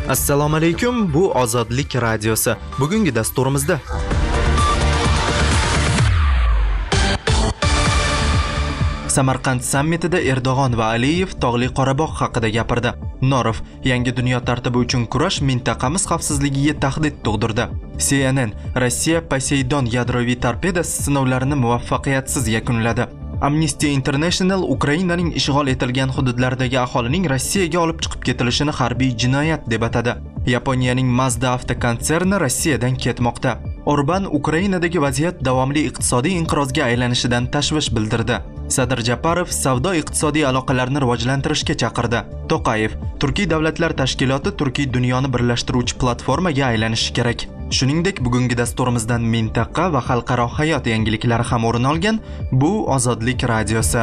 Assalomu alaykum, bu Ozodlik radiosi. Bugungi dasturimizda Samarqand sammitida Erdo'g'on va Aliyev Tog'li Qorabog' haqida gapirdi. Norov yangi dunyo tartibi uchun kurash mintaqamiz xavfsizligiga tahdid tug'dirdi. CNN Rossiya Poseidon yadroviy torpedasi sinovlarini muvaffaqiyatsiz yakunladi. Amnesty International Ukrainaning ishg'ol etilgan hududlaridagi aholining Rossiyaga olib chiqib ketilishini harbiy jinoyat deb atadi. Yaponiyaning Mazda avtokonserni Rossiyadan ketmoqda. Orban Ukrainadagi vaziyat davomli iqtisodiy inqirozga aylanishidan tashvish bildirdi. Sadir Japarov savdo-iqtisodiy aloqalarni rivojlantirishga chaqirdi. To'qayev Turkiy davlatlar tashkiloti Turkiy dunyoni birlashtiruvchi platformaga aylanishi kerak. Shuningdek, bugungi dasturimizdan mintaqa va xalqaro hayot yangiliklari ham o'rin olgan. Bu Ozodlik radiosi.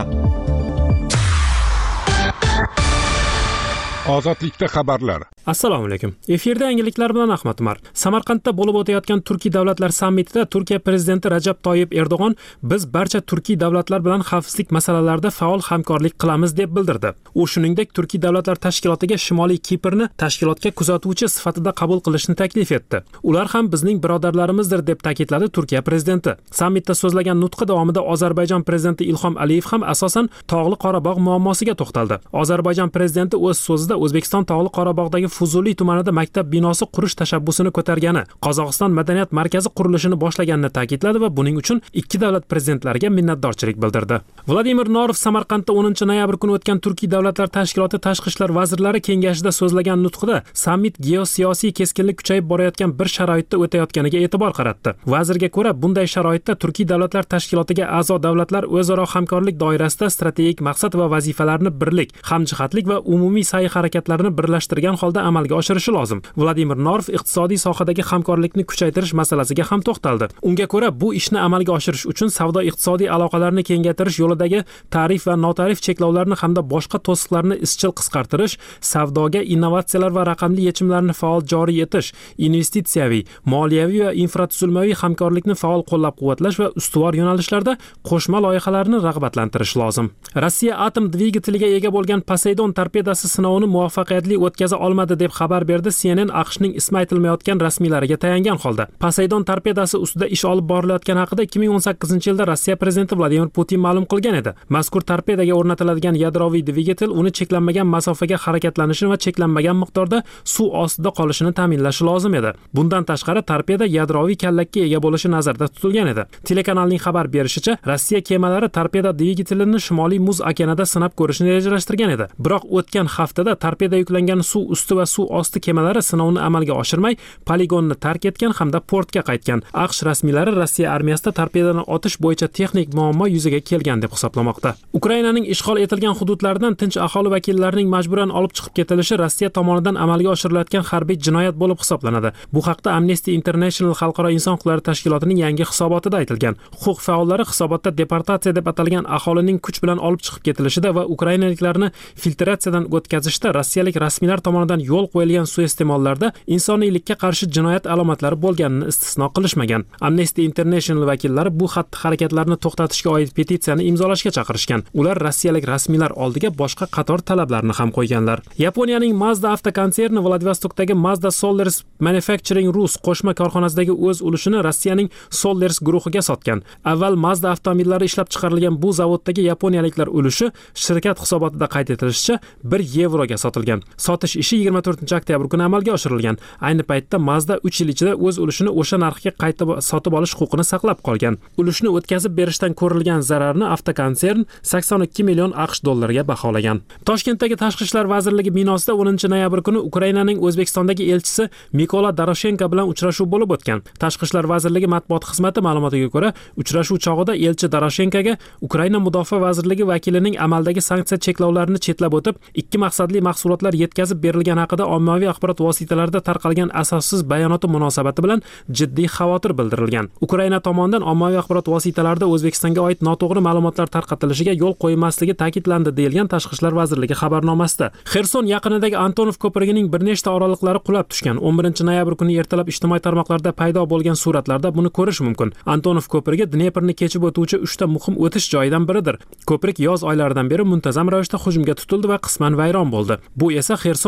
Ozodlikda xabarlar. Assalomu alaykum. Efirda yangiliklar bilan Ahmad Umar. Samarqandda bo'lib o'tayotgan Turkiy davlatlar sammitida Turkiya prezidenti Rajab Toyyib Erdo'g'on biz barcha Turkiy davlatlar bilan xavfsizlik masalalarida faol hamkorlik qilamiz deb bildirdi. U shuningdek Turkiy davlatlar tashkilotiga Shimoliy Kiprni tashkilotga kuzatuvchi sifatida qabul qilishni taklif etdi. Ular ham bizning birodarlarimizdir deb ta'kidladi Turkiya prezidenti. Sammitda so'zlagan nutqi davomida Ozarbayjon prezidenti Ilhom Aliyev ham asosan Tog'li Qorabog' muammosiga to'xtaldi. Ozarbayjon prezidenti o'z so'zida O'zbekiston Tog'li Qorabog'dagi Fuzuliy tumanida maktab binosi qurish tashabbusini ko'targani, Qozog'iston madaniyat markazi qurilishini boshlaganini ta'kidladi va buning uchun ikki davlat prezidentlariga minnatdorchilik bildirdi. Vladimir Norov Samarqandda 10-noyabr kuni o'tgan Turkiy davlatlar tashkiloti tashqi ishlar vazirlari kengashida so'zlagan nutqida sammit geosiyosiy keskinlik kuchayib borayotgan bir sharoitda o'tayotganiga e'tibor qaratdi. Vazirga ko'ra, bunday sharoitda Turkiy davlatlar tashkilotiga a'zo davlatlar o'zaro hamkorlik doirasida strategik maqsad va vazifalarni birlik, hamjihatlik va umumiy sa'y-harakatlarni birlashtirgan holda amalga oshirishi lozim. Vladimir Norov iqtisodiy sohadagi hamkorlikni kuchaytirish masalasiga ham to'xtaldi. Unga ko'ra, bu ishni amalga oshirish uchun savdo-iqtisodiy aloqalarni kengaytirish yo'lidagi tarif va notarif cheklovlarni hamda boshqa to'siqlarni izchil qisqartirish, savdoga innovatsiyalar va raqamli yechimlarni faol joriy etish, investitsiyaviy, moliyaviy va infratuzilmaviy hamkorlikni faol qo'llab-quvvatlash va ustuvor yo'nalishlarda qo'shma loyihalarni rag'batlantirish lozim. Rossiya atom dvigateliga ega bo'lgan Poseidon torpedasi sinovini muvaffaqiyatli o'tkaza olmadi deb xabar berdi CNN AQShning ismi aytilmayotgan rasmiylariga tayangan holda. Poseidon torpedasi ustida ish olib borilayotgani haqida 2018-yilda Rossiya prezidenti Vladimir Putin ma'lum qilgan edi. Mazkur torpedaga o'rnatiladigan yadroviy dvigatel uni cheklanmagan masofaga harakatlanishini va cheklanmagan miqdorda suv ostida qolishini ta'minlashi lozim edi. Bundan tashqari torpeda yadroviy kallakka ega bo'lishi nazarda tutilgan edi. Telekanalning xabar berishicha, Rossiya kemalari torpeda dvigatelini Shimoliy Muz okeanida sinab ko'rishni rejalashtirgan edi. Biroq o'tgan haftada torpeda yuklangan suv usti va suv osti kemalari sinovni amalga oshirmay, poligonni tark etgan hamda portga qaytgan. AQSh rasmiylari Rossiya armiyasida torpedani otish bo'yicha texnik muammo yuzaga kelgan deb hisoblamoqda. Ukrainaning ishg'ol etilgan hududlaridan tinch aholi vakillarining majburan olib chiqib ketilishi Rossiya tomonidan amalga oshirilayotgan harbiy jinoyat bo'lib hisoblanadi. Bu haqda Amnesty International xalqaro inson huquqlari tashkilotining yangi hisobotida aytilgan. Huquq faollari hisobotda deportatsiya deb atalgan aholining kuch bilan olib chiqib ketilishida va ukrainaliklarni filtratsiyadan o'tkazishda rossiyalik rasmiylar tomonidan yo'l qo'yilgan suiiste'mollarda insoniylikka qarshi jinoyat alomatlari bo'lganini istisno qilishmagan. Amnesty International vakillari bu xatti-harakatlarni to'xtatishga oid petitsiyani imzolashga chaqirishgan. Ular rossiyalik rasmiylar oldiga boshqa qator talablarni ham qo'yganlar. Yaponiyaning Mazda avtokonserni Vladivostokdagi Mazda Sollers Manufacturing Rus qo'shma korxonasidagi o'z ulushini Rossiyaning Sollers guruhiga sotgan. Avval Mazda avtomobillari ishlab chiqarilgan bu zavoddagi yaponiyaliklar ulushi shirkat hisobotida qayd etilishicha 1 yevroga sotilgan. Sotish ishi 24-oktyabr kuni amalga oshirilgan. Ayni paytda Mazda 3 yil ichida o'z ulushini o'sha narxga qayta sotib olish huquqini saqlab qolgan. Ulushni o'tkazib berishdan ko'rilgan zararni avtokonsern 82 million AQSh dollariga baholagan. Toshkentdagi Tashqi ishlar vazirligi binosida 10-noyabr kuni Ukrainaning O'zbekistondagi elchisi Mikola Doroshenko bilan uchrashuv bo'lib o'tgan. Tashqi ishlar vazirligi matbuot xizmati ma'lumotiga ko'ra, uchrashuv chog'ida elchi Doroshenkoga Ukraina mudofaa vazirligi vakilining amaldagi sanksiya cheklovlarini chetlab o'tib, ikki maqsadli mahsulotlar yetkazib berilgani haqida ommaviy axborot vositalarida tarqalgan asossiz bayonoti munosabati bilan jiddiy xavotir bildirilgan. Ukraina tomonidan ommaviy axborot vositalarida O'zbekistonga oid noto'g'ri ma'lumotlar tarqatilishiga yo'l qo'ymasligi ta'kidlandi deyilgan Tashqi ishlar vazirligi xabarnomasida. Xerson yaqinidagi Antonov ko'prigining bir nechta oraliqlari qulab tushgan. 11-noyabr kuni ertalab ijtimoiy tarmoqlarda paydo bo'lgan suratlarda buni ko'rish mumkin. Antonov ko'prigi Dneprni kechib o'tuvchi 3 ta muhim o'tish joyidan biridir. Ko'prik yoz oylaridan beri muntazam ravishda hujumga tutildi va qisman vayron bo'ldi. Bu esa Xerson viloyati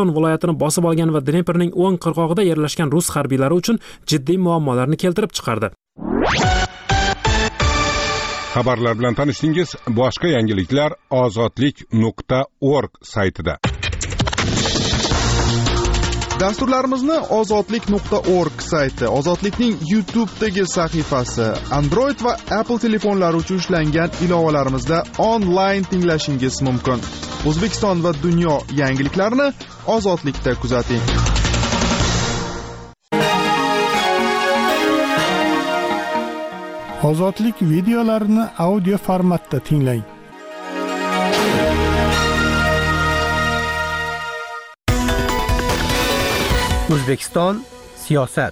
viloyatini bosib olgan va Dneprning o'ng qirg'og'ida yerlashgan rus harbiylari uchun jiddiy muammolarni keltirib chiqardi. Xabarlar bilan tanishdingiz. Boshqa yangiliklar ozodlik.org saytida. Dasturlarimizni ozodlik.org sayti, Ozodlikning YouTube'dagi sahifasi, Android va Apple telefonlari uchun ishlangan ilovalarimizda onlayn tinglashingiz mumkin. O'zbekiston va dunyo yangiliklarini Ozodlikda kuzating. Ozodlik videolarini audio formatda tinglang. O'zbekiston siyosat.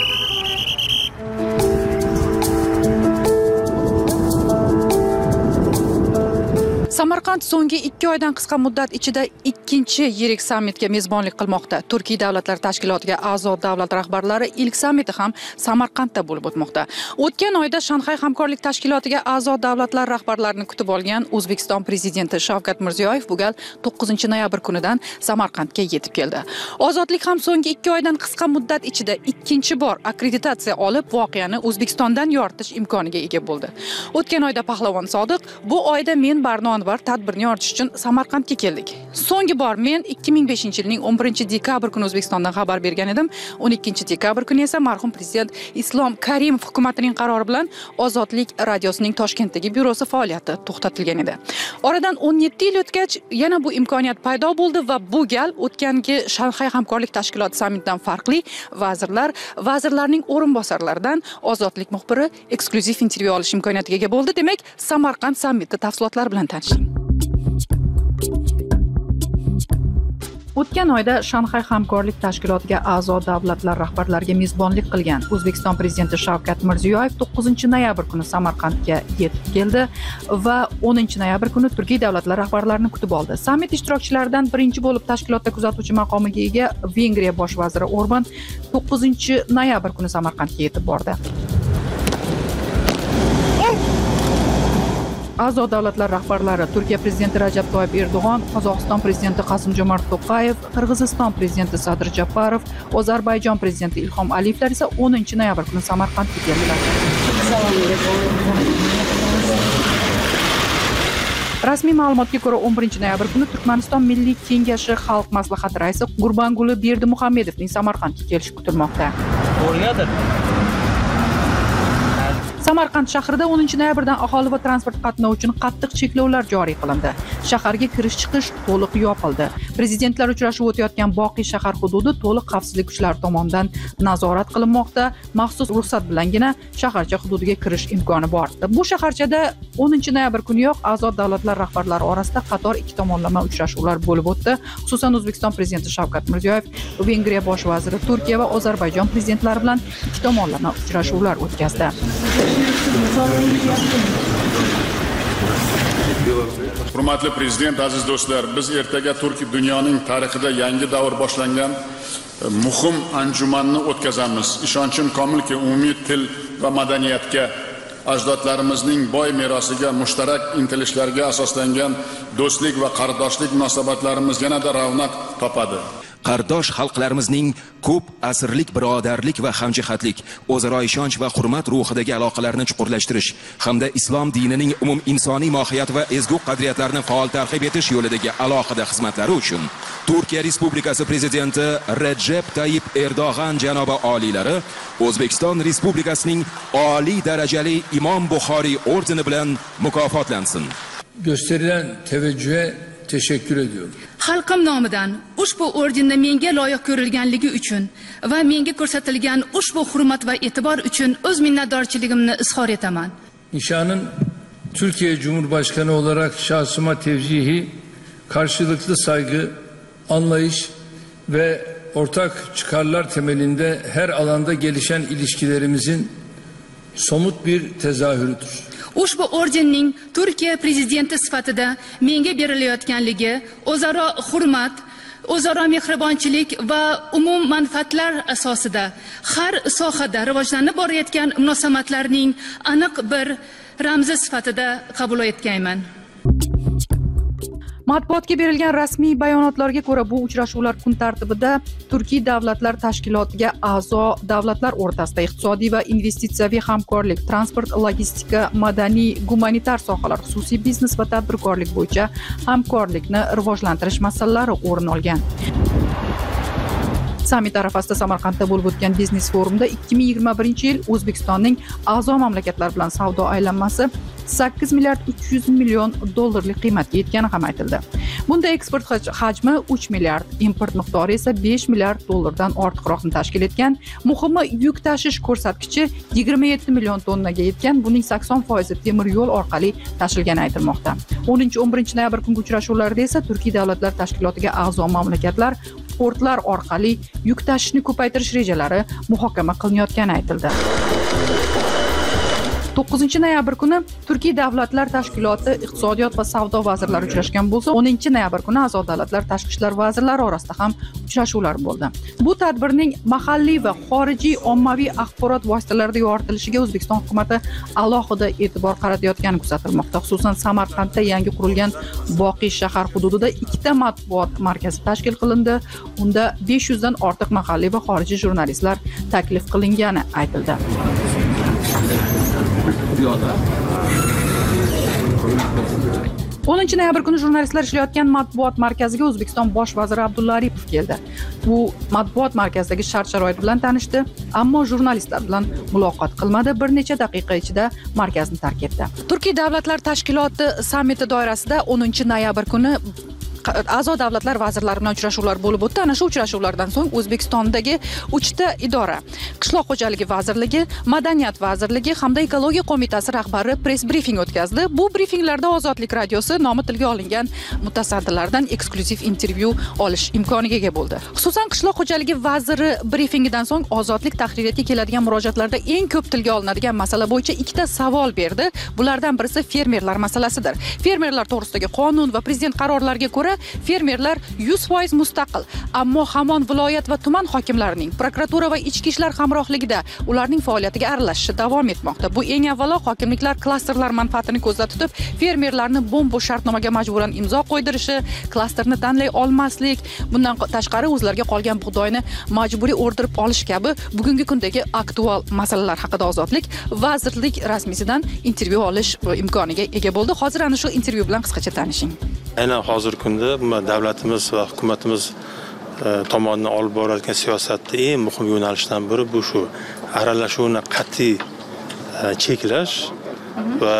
Samarqand so'nggi 2 oydan qisqa muddat ichida ikkinchi yirik sammitga mezbonlik qilmoqda. Turkiy davlatlar tashkilotiga a'zo davlat rahbarlari ilk sammiti ham Samarqandda bo'lib o'tmoqda. O'tgan oyda Shanxay hamkorlik tashkilotiga a'zo davlatlar rahbarlarini kutib olgan O'zbekiston prezidenti Shavkat Mirziyoyev bu gal 9-noyabr kunidan Samarqandga yetib keldi. Ozodlik ham so'nggi 2 oydan qisqa muddat ichida ikkinchi bor akkreditatsiya olib, voqeani O'zbekistondan yoritish imkoniga ega bo'ldi. O'tgan oyda Pahlavon Sodiq, bu oyda men Barnon tadbirni yoritish uchun Samarqandga keldik. So'nggi bor men 2005-yilning 11-dekabr kuni O'zbekistondan xabar bergan edim. 12-dekabr kuni esa marhum prezident Islom Karimov hukumatining qarori bilan Ozodlik radiosining Toshkentdagi byurosi faoliyati to'xtatilgan edi. Oradan 17 yil o'tgach yana bu imkoniyat paydo bo'ldi va bu gal o'tgangi Shanxay hamkorlik tashkiloti sammitidan farqli vazirlarning o'rinbosarlaridan Ozodlik muxbiri eksklyuziv intervyu olish imkoniyatiga ega bo'ldi. Demak, Samarqand sammiti tafsilotlari bilan tanishing. O'tgan oyda Shanxay hamkorlik tashkilotiga a'zo davlatlar rahbarlariga mezbonlik qilgan O'zbekiston prezidenti Shavkat Mirziyoyev 9-noyabr kuni Samarqandga yetib keldi va 10-noyabr kuni Turkiy davlatlar rahbarlarini kutib oldi. Sammit ishtirokchilaridan birinchi bo'lib tashkilotda kuzatuvchi maqomiga ega Vengriya bosh vaziri Orban 9-noyabr kuni Samarqandga yetib bordi. A'zo davlatlar rahbarlari Turkiya prezidenti Rajab Toyib Erdo'g'on, Qozog'iston prezidenti Qosim-Jomart To'qayev, Qirg'iziston prezidenti Sadir Japarov, Ozarbayjon prezidenti Ilhom Aliyevlar esa 10-noyabr kuni Samarqandga keldilar. Rasmiy ma'lumotga ko'ra 11-noyabr kuni Turkmaniston Milliy kengashi xalq maslahati raisi Gurbanguli Berdimuhamedovning Samarqandga kelishi kutilmoqda. Samarqand shahrida 10-noyabrdan aholi va transport qatnovi uchun qattiq cheklovlar joriy qilindi. Shaharga kirish-chiqish to'liq yopildi. Prezidentlar uchrashuvi o'tayotgan Boqiy shahar hududi to'liq xavfsizlik kuchlari tomonidan nazorat qilinmoqda. Maxsus ruxsat bilangina shaharcha hududiga kirish imkoni bor. Bu shaharchada 10-noyabr kuniyoq a'zo davlatlar rahbarlari orasida qator ikki tomonlama uchrashuvlar bo'lib o'tdi. Xususan O'zbekiston prezidenti Shavkat Mirziyoyev Vengriya bosh vaziri, Turkiya va Ozarbayjon prezidentlari bilan ikki tomonlama uchrashuvlar o'tkazdi. Hurmatli prezident, aziz do'stlar, biz ertaga dunyoning tarixida yangi davr boshlangan muhim anjumanni o'tkazamiz. Ishonchim komilki, umumiy til va madaniyatga, ajdodlarimizning boy merosiga, mushtarak intilishlarga asoslangan do'stlik va qardoshlik munosabatlarimiz yanada ravnaq topadi. Qardosh xalqlarimizning ko'p asrlik birodarlik va hamjihatlik, o'zaro ishonch va hurmat ruhidagi aloqalarni chuqurlashtirish hamda islom dinining umum insoniy mohiyat va ezgu qadriyatlarini faol targ'ib etish yo'lidagi alohida xizmatlari uchun Turkiya Respublikasi prezidenti Recep Tayyip Erdo'g'an janobi oliylari O'zbekiston Respublikasining oliy darajali Imom Buxoriy ordeni bilan mukofotlansin. Gösterilen teveccühe teşekkür ediyorum. Xalqim nomidan ushbu ordenni menga loyiq ko'rilganligi uchun va menga ko'rsatilgan ushbu hurmat va e'tibor uchun o'z minnatdorchiligimni izhor etaman. Nişanın Türkiye Cumhurbaşkanı olarak şahsıma tevcihi, karşılıklı saygı, anlayış ve ortak çıkarlar temelinde her alanda gelişen ilişkilerimizin somut bir tezahürüdür. Ushbu ordenning Turkiya prezidenti sifatida menga berilayotganligi o'zaro hurmat, o'zaro mehribonchilik va umum manfaatlar asosida har sohada rivojlanib borayotgan munosabatlarning aniq bir ramzi sifatida qabul etganman. Matbuotga berilgan rasmiy bayonotlarga ko'ra, bu uchrashuvlar kun tartibida Turkiy davlatlar tashkilotiga a'zo davlatlar o'rtasida iqtisodiy va investitsiyaviy hamkorlik, transport, logistika, madaniy, gumanitar sohalar, xususiy biznes va tadbirkorlik bo'yicha hamkorlikni rivojlantirish masalalari o'rin olgan. Sammit arafasida Samarqandda bo'lib o'tgan biznes forumda 2021-yil O'zbekistonning a'zo mamlakatlar bilan savdo aylanmasi 8 milliard 300 million dollarlik qiymatga yetgani ham aytildi. Bunda eksport hajmi 3 milliard, import miqdori esa 5 milliard dollardan ortiqroqni tashkil etgan. Muhimi, yuk tashish ko'rsatkichi 27 million tonnaga yetgan. Buning 80% temir yo'l orqali tashilgani aytilmoqda. 10-11 noyabr kungi uchrashuvlarda esa Turkiy davlatlar tashkilotiga a'zo mamlakatlar portlar orqali yuk tashishni ko'paytirish rejalari muhokama qilinayotgani aytildi. 9-noyabr kuni Turkiy davlatlar tashkiloti iqtisodiyot va savdo vazirlari uchrashgan bo'lsa, 10-noyabr kuni a'zo davlatlar tashqi ishlar vazirlari orasida ham uchrashuvlar bo'ldi. Bu tadbirning mahalliy va xorijiy ommaviy axborot vositalarida yoritilishiga O'zbekiston hukuomati alohida e'tibor qaratayotgani kuzatilmoqda. Xususan, Samarqandda yangi qurilgan Boqiy shahar hududida 2ta matbuot markazi tashkil qilindi. Unda 500 dan ortiq mahalliy va xorijiy jurnalistlar taklif qilingani aytildi. 10-noyabr kuni jurnalistlar ishlayotgan matbuot markaziga O'zbekiston bosh vaziri Abdulla Aripov keldi. Bu matbuot markazidagi shart-sharoit bilan tanishdi, ammo jurnalistlar bilan muloqot qilmadi. Bir necha daqiqa ichida markazni tark etdi. Turkiy davlatlar tashkiloti sammiti doirasida 10-noyabr kuni a'zo davlatlar vazirlari bilan uchrashuvlar bo'lib o'tdi. Ana shu uchrashuvlardan so'ng O'zbekistondagi 3 ta idora, Qishloq xo'jaligi vazirligi, Madaniyat vazirligi hamda Ekologiya qo'mitasi rahbari press brifing o'tkazdi. Bu brifinglarda Ozodlik radiosi nomi tilga olingan mutasaddilardan eksklyuziv intervyu olish imkoniga ega bo'ldi. Xususan, Qishloq xo'jaligi vaziri brifingidan so'ng Ozodlik tahririyatga keladigan murojaatlarda eng ko'p tilga olinadigan masala bo'yicha 2 ta savol berdi. Bulardan birisi fermerlar masalasidir. Fermerlar to'g'risidagi qonun va prezident qarorlariga ko'ra fermerlar 100% mustaqil, ammo hamon viloyat va tuman hokimlarining, prokuratura va ichki ishlar hamrohligida ularning faoliyatiga aralashishi davom etmoqda. Bu eng avvalo hokimliklar klasterlar manfaatini ko'zda tutib, fermerlarni bo'm-bo'sh shartnomaga majburan imzo qo'ydirishi, klasterni tanlay olmaslik, bundan tashqari o'zlariga qolgan bug'doyni majburiy o'rdirib olish kabi bugungi kundagi aktual masalalar haqida Ozodlik vazirlik rasmiysidan intervyu olish imkoniga ega bo'ldi. Hozir ana shu intervyu bilan qisqacha tanishing. Aynan hozirgi kunda davlatimiz va hukumatimiz tomonidan olib borayotgan siyosatda eng muhim yo'nalishdan biri bu shu aralashuvni qat'iy cheklash va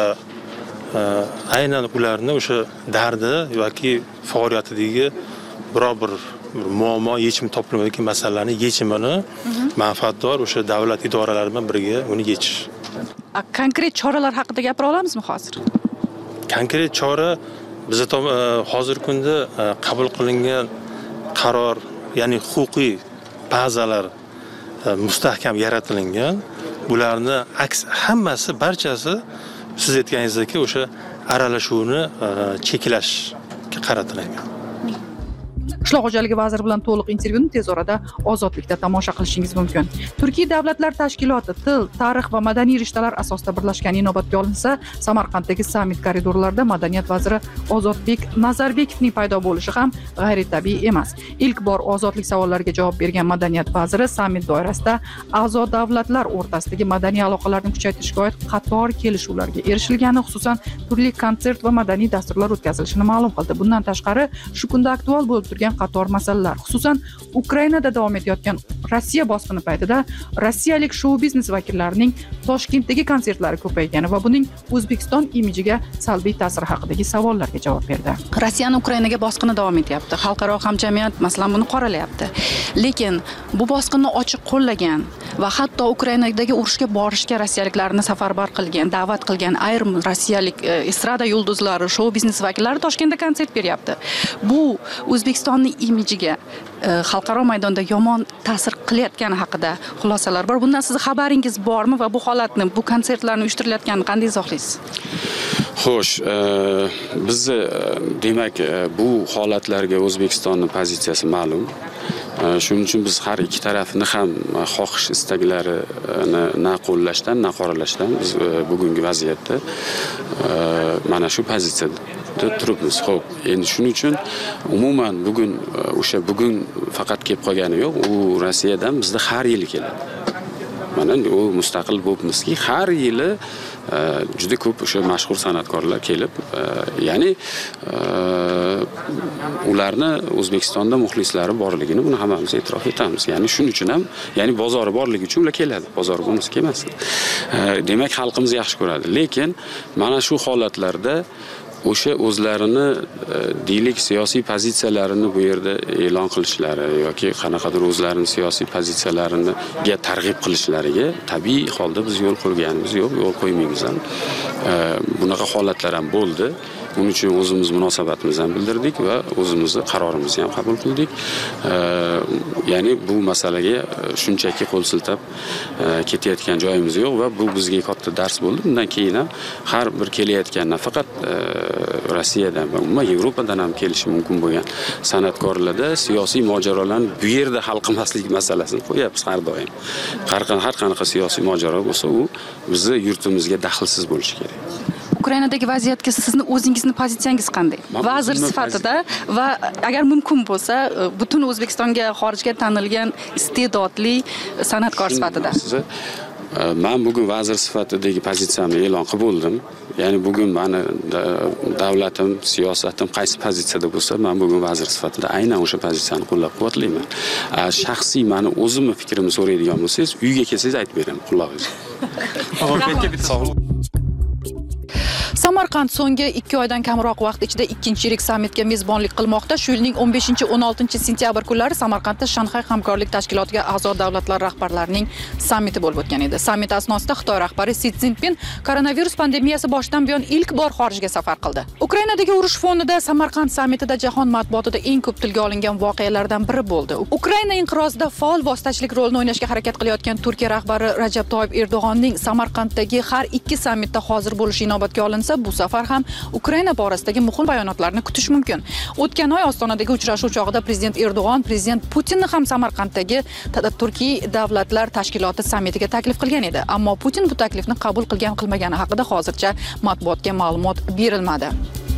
aynan ularni o'sha dardi yoki faoliyatidagi biror bir muammo yechim topilmayotgan masalalarning yechimini manfaatdor o'sha davlat idoralari bilan birga uni yechish. Konkret choralar haqida gapira olamizmi hozir? Konkret chora biz hozirgi kunda qabul qilingan qaror, ya'ni huquqiy bazalar mustahkam yaratilingan. Bularni hammasi, barchasi siz aytganingizdek o'sha aralashuvni cheklashga qaratilgan. Qishloq xo'jaligi vaziri bilan to'liq intervyuni tez orada Ozodlikda tomosha qilishingiz mumkin. Turkiy davlatlar tashkiloti til, tarix va madaniy rishtalar asosida birlashgan inobatga olinsa, Samarqanddagi sammit koridorlarida madaniyat vaziri Ozodbek Nazarbekovning paydo bo'lishi ham g'ayritabiiy emas. Ilk bor ozodlik savollariga javob bergan madaniyat vaziri sammit doirasida a'zo davlatlar o'rtasidagi madaniy aloqalarni kuchaytirishga oid qator kelishuvlarga erishilgani, xususan turli konsert va madaniy dasturlar o'tkazilishini ma'lum qildi. Bundan tashqari, shu kunda aktual bo'lib turgan qator masalalar, xususan Ukrainada davom etayotgan Rossiya bosqini paytida rossiyalik shou-biznes vakillarining Toshkentdagi konsertlari ko'paygani va buning O'zbekiston imijiga salbiy ta'siri haqidagi savollarga javob berdi. Rossiyani Ukrainaga bosqini davom etyapti. Xalqaro hamjamiyat masalan buni qoralayapti. Lekin bu bosqinni ochiq qo'llagan va hatto Ukrainadagi urushga borishga rossiyaliklarni safarbar qilgan, da'vat qilgan ayrim rossiyalik estrada yulduzlari, shou-biznes vakillari Toshkentda konsert beryapti. Bu O'zbekistonning imijiga xalqaro maydonda yomon ta'sir qilayotgani haqida xulosalar bor. Bundan sizning xabaringiz bormi va bu holatni, bu konsertlarni uyushtirilayotganini qanday izohlaysiz? Xo'sh, biz demak bu holatlarga O'zbekistonning pozitsiyasi ma'lum. Shuning uchun biz har ikki tarafni ham xohish istaklarini na qo'llashdan, na qoralashdan biz bugungi vaziyatda mana shu pozitsiyada turibmiz. Xo'p, endi shuning uchun umuman bugun bugun faqat kelib qolgani yo'q. U Rossiyadan bizda har yili keladi. Mana u mustaqil bo'libmizki, har yili juda ko'p o'sha mashhur san'atkorlar kelib, ya'ni ularni O'zbekistonda muxlislari borligini buni hammamiz e'tirof etamiz. Ya'ni shuning uchun ham, ya'ni bozori borligi uchun ular keladi. Bozori bo'lmasa kelmasdi. Demak, xalqimiz yaxshi ko'radi. Lekin mana shu holatlarda o'sha o'zlarini deylik siyosiy pozitsiyalarini bu yerda e'lon qilishlari yoki qanaqadir o'zlarini siyosiy pozitsiyalariga targ'ib qilishlariga tabiiy holda biz yo'l qo'yganimiz yo'q, yo'l qo'ymaymiz ham. Bunaqa holatlar ham bo'ldi. Buning uchun o'zimiz munosabatimizni ham bildirdik va o'zimizni qarorimizni ham qabul qildik. Ya'ni bu masalaga shunchaki qo'l siltab ketayotgan joyimiz yo'q va bu bizga katta dars bo'ldi. Bundan keyin ham har bir kelayotgan nafaqat Rossiyadan va umuman Yevropadan ham kelishi mumkin bo'lgan san'atkorlarda siyosiy mojarolarni bu yerda hal qilmaslik masalasini qo'yapmiz har doim. Har qanaqa siyosiy mojaro bo'lsa, u bizning yurtimizga daxlsiz bo'lishi kerak. Ukrainadagi vaziyatga sizni o'zingizni pozitsiyangiz qanday? Vazir sifatida va agar mumkin bo'lsa, butun O'zbekistonga, xorijga tanilgan iste'dodli san'atkor sifatida. Men bugun vazir sifatidagi pozitsiyamni e'lon qilib bo'ldim. Ya'ni bugun meni davlatim, siyosatim qaysi pozitsiyada bo'lsa, men bugun vazir sifatida aynan o'sha pozitsiyani qo'llab-quvvatlayman. Shaxsiy meni o'zimni fikrimni so'raydigan bo'lsangiz, uyga kelsangiz aytib beraman, quloqingiz. Samarqand so'nggi 2 oydan kamroq vaqt ichida 2-yirik sammitga mezbonlik qilmoqda. Shu yilning 15-16 sentyabr kunlari Samarqandda Shanxay hamkorlik tashkilotiga a'zo davlatlar rahbarlarining sammiti bo'lib o'tgan edi. Sammit asnosida Xitoy rahbari Si Szinpin koronavirus pandemiyasi boshidan buyon ilk bor xorijga safar qildi. Ukrainadagi urush fonida Samarqand sammitida jahon matbuotida eng ko'p tilga olingan voqealardan biri bo'ldi. Ukraina inqirozida faol vositachilik rolini o'ynashga harakat qilayotgan Turkiya rahbari Rajab Toyib Erdo'g'onning Samarqanddagi har ikki sammitda hozir bo'lishi inobatga olinsa, bu safar ham Ukraina borasidagi muhim bayonotlarni kutish mumkin. O'tgan oy Ostonadagi uchrashuv chog'ida prezident Erdo'g'on prezident Putinni ham Samarqanddagi Turkiy davlatlar tashkiloti sammitiga taklif qilgan edi. Ammo Putin bu taklifni qabul qilgan-qilmagani haqida hozircha matbuotga ma'lumot berilmadi.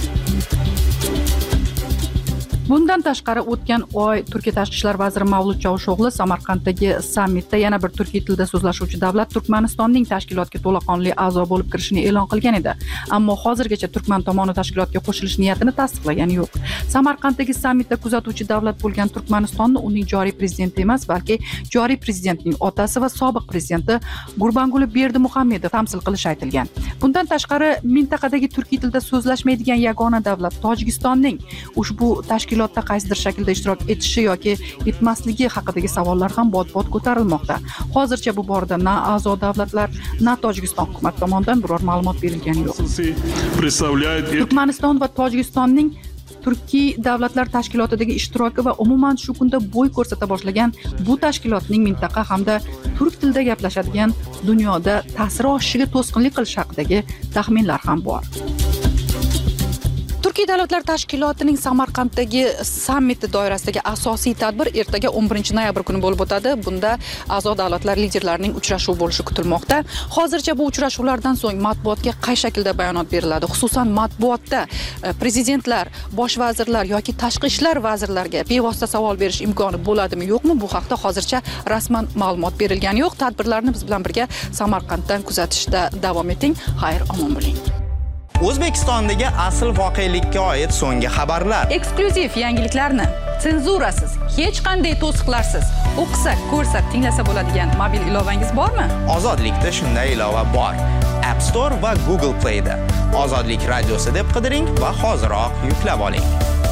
Bundan tashqari o'tgan oy Turkiya tashqi ishlar vaziri Mavlut Chavusho'g'li Samarqanddagi sammitda yana bir turkiy tilda so'zlashuvchi davlat Turkmanistonning tashkilotga to'laqonli a'zo bo'lib kirishini e'lon qilgan edi. Ammo hozirgacha Turkman tomoni tashkilotga qo'shilish niyatini tasdiqlagani yo'q. Samarqanddagi sammitda kuzatuvchi davlat bo'lgan Turkmanistonni uning joriy prezidenti emas, balki joriy prezidentning otasi va sobiq prezidenti Gurbanguli Berdimuhamedov tamsil qilishi aytilgan. Bundan tashqari mintaqadagi turkiy tilda so'zlashmaydigan yagona davlat Tojikistonning ushbu tashkilotda qaysidir shaklda ishtirok etishi yoki etmasligi haqidagi savollar ham bot-bot ko'tarilmoqda. Hozircha bu borada na a'zo davlatlar, na Tojikiston hukumati tomonidan biror ma'lumot berilgani yo'q. Turkmaniston va Tojikistonning Turkiy davlatlar tashkilotidagi ishtiroki va umuman shu kunda bo'y ko'rsata boshlagan bu tashkilotning mintaqa hamda turk tilida gaplashadigan dunyoda ta'siri oshishiga to'sqinlik qilish haqidagi taxminlar ham bor. Turkiy davlatlar tashkilotining Samarqanddagi sammiti doirasidagi asosiy tadbir ertaga 11 noyabr kuni bo'lib o'tadi. Bunda a'zo davlatlar liderlarining uchrashuvi bo'lishi kutilmoqda. Hozircha bu uchrashuvlardan so'ng matbuotga qay shaklda bayonot beriladi? Xususan matbuotda prezidentlar, bosh vazirlar yoki tashqi ishlar vazirlariga bevosita savol berish imkoni bo'ladimi, yo'qmi? Bu haqda hozircha rasman ma'lumot berilgani yo'q. Tadbirlarni biz bilan birga Samarqanddan kuzatishda davom eting. Xayr, omon bo'ling. O'zbekistondagi asl voqelikka oid so'nggi xabarlar. Eksklyuziv yangiliklarni senzurasiz, hech qanday to'siqlarsiz o'qisa, ko'rsa, tinglasa bo'ladigan mobil ilovangiz bormi? Ozodlikda shunday ilova bor. App Store va Google Play da. Ozodlik radiosi deb qidiring va hoziroq yuklab oling.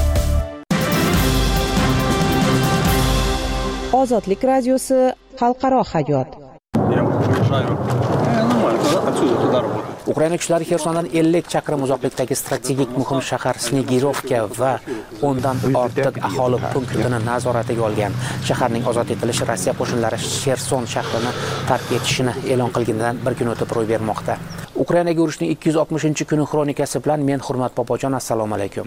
Ozodlik radiosi xalqaro hayot. Ukraina kuchlari Xersondan 50 chaqirim uzoqlikdagi strategik muhim shahar Snegirovka va ondan ortiq aholi punktini nazoratiga olgan. Shaharning ozod etilishi Rossiya qo'shinlari Xerson shahrini tark etishini e'lon qilganidan bir kun o'tib ro'y bermoqda. Ukrainaga urushning 260-kuni xronikasi bilan men Hurmat Bobojon, assalomu alaykum.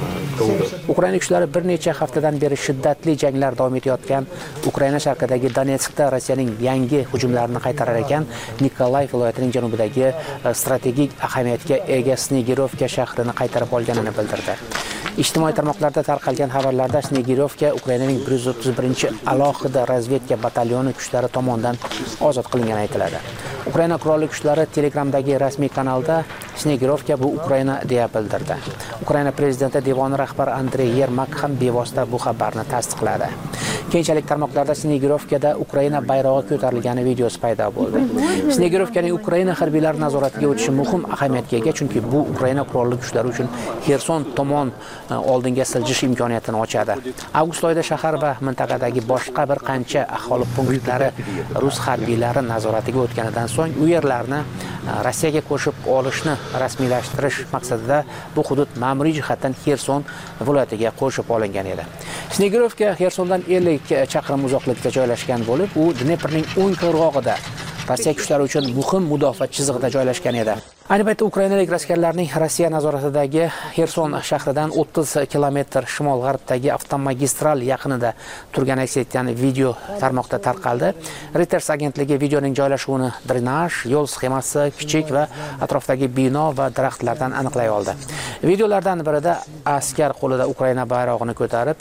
Ukraina kuchlari bir necha haftadan beri shiddatli janglar davom etayotgan Ukraina sharqidagi Donetskda Rossiyaning yangi hujumlarini qaytarar ekan, Nikolayev viloyatining janubidagi strategik ahamiyatga ega Snegirovka shahrini qaytarib olganini bildirdi. Ijtimoiy tarmoqlarda tarqalgan xabarlarda Snegirovka Ukrainaning 131-alohida razvedka batalyoni kuchlari tomonidan ozod qilingani aytiladi. Ukraina qurolli kuchlari Telegramdagi rasmiy kanalda Snegirovka bu Ukraina deya bildirdi. Ukraina prezidenti devoni rahbari Andrey Yermak ham bevosita bu xabarni tasdiqladi. Keyinchalik tarmoqlarda Snegirovkada Ukraina bayrog'i ko'tarilgani videosi paydo bo'ldi. Snegirovkaning Ukraina harbiylari nazoratiga o'tishi muhim ahamiyatga ega, chunki bu Ukraina qurolli kuchlari uchun Xerson tomon oldinga siljish imkoniyatini ochadi. Avgust oyida shahar va mintaqadagi boshqa bir qancha aholi punktlari rus harbiylari nazoratiga o'tganidan so'ng u yerlarni Rossiyaga qo'shib olishni rasmiylashtirish maqsadida bu hudud ma'muriy jihatdan Xerson viloyatiga qo'shib olingan edi. Snegirovka Xersondan 50 chaqirim uzoqlikda joylashgan bo'lib, u Dneprning o'ng qirg'og'ida Rossiya kuchlari uchun muhim mudofaa chizig'ida joylashgan edi. Ayni paytda ukrainalik askarlarning Rossiya nazoratidagi Xerson shahridan 30 kilometr shimol-g'arbdagi avtomagistral yaqinida turgan aks etgan video tarmoqda tarqaldi. Reuters agentligi videoning joylashuvini drenaj, yo'l sxemasi, kichik va atrofdagi bino va daraxtlardan aniqlay oldi. Videolardan birida askar qo'lida Ukraina bayrog'ini ko'tarib,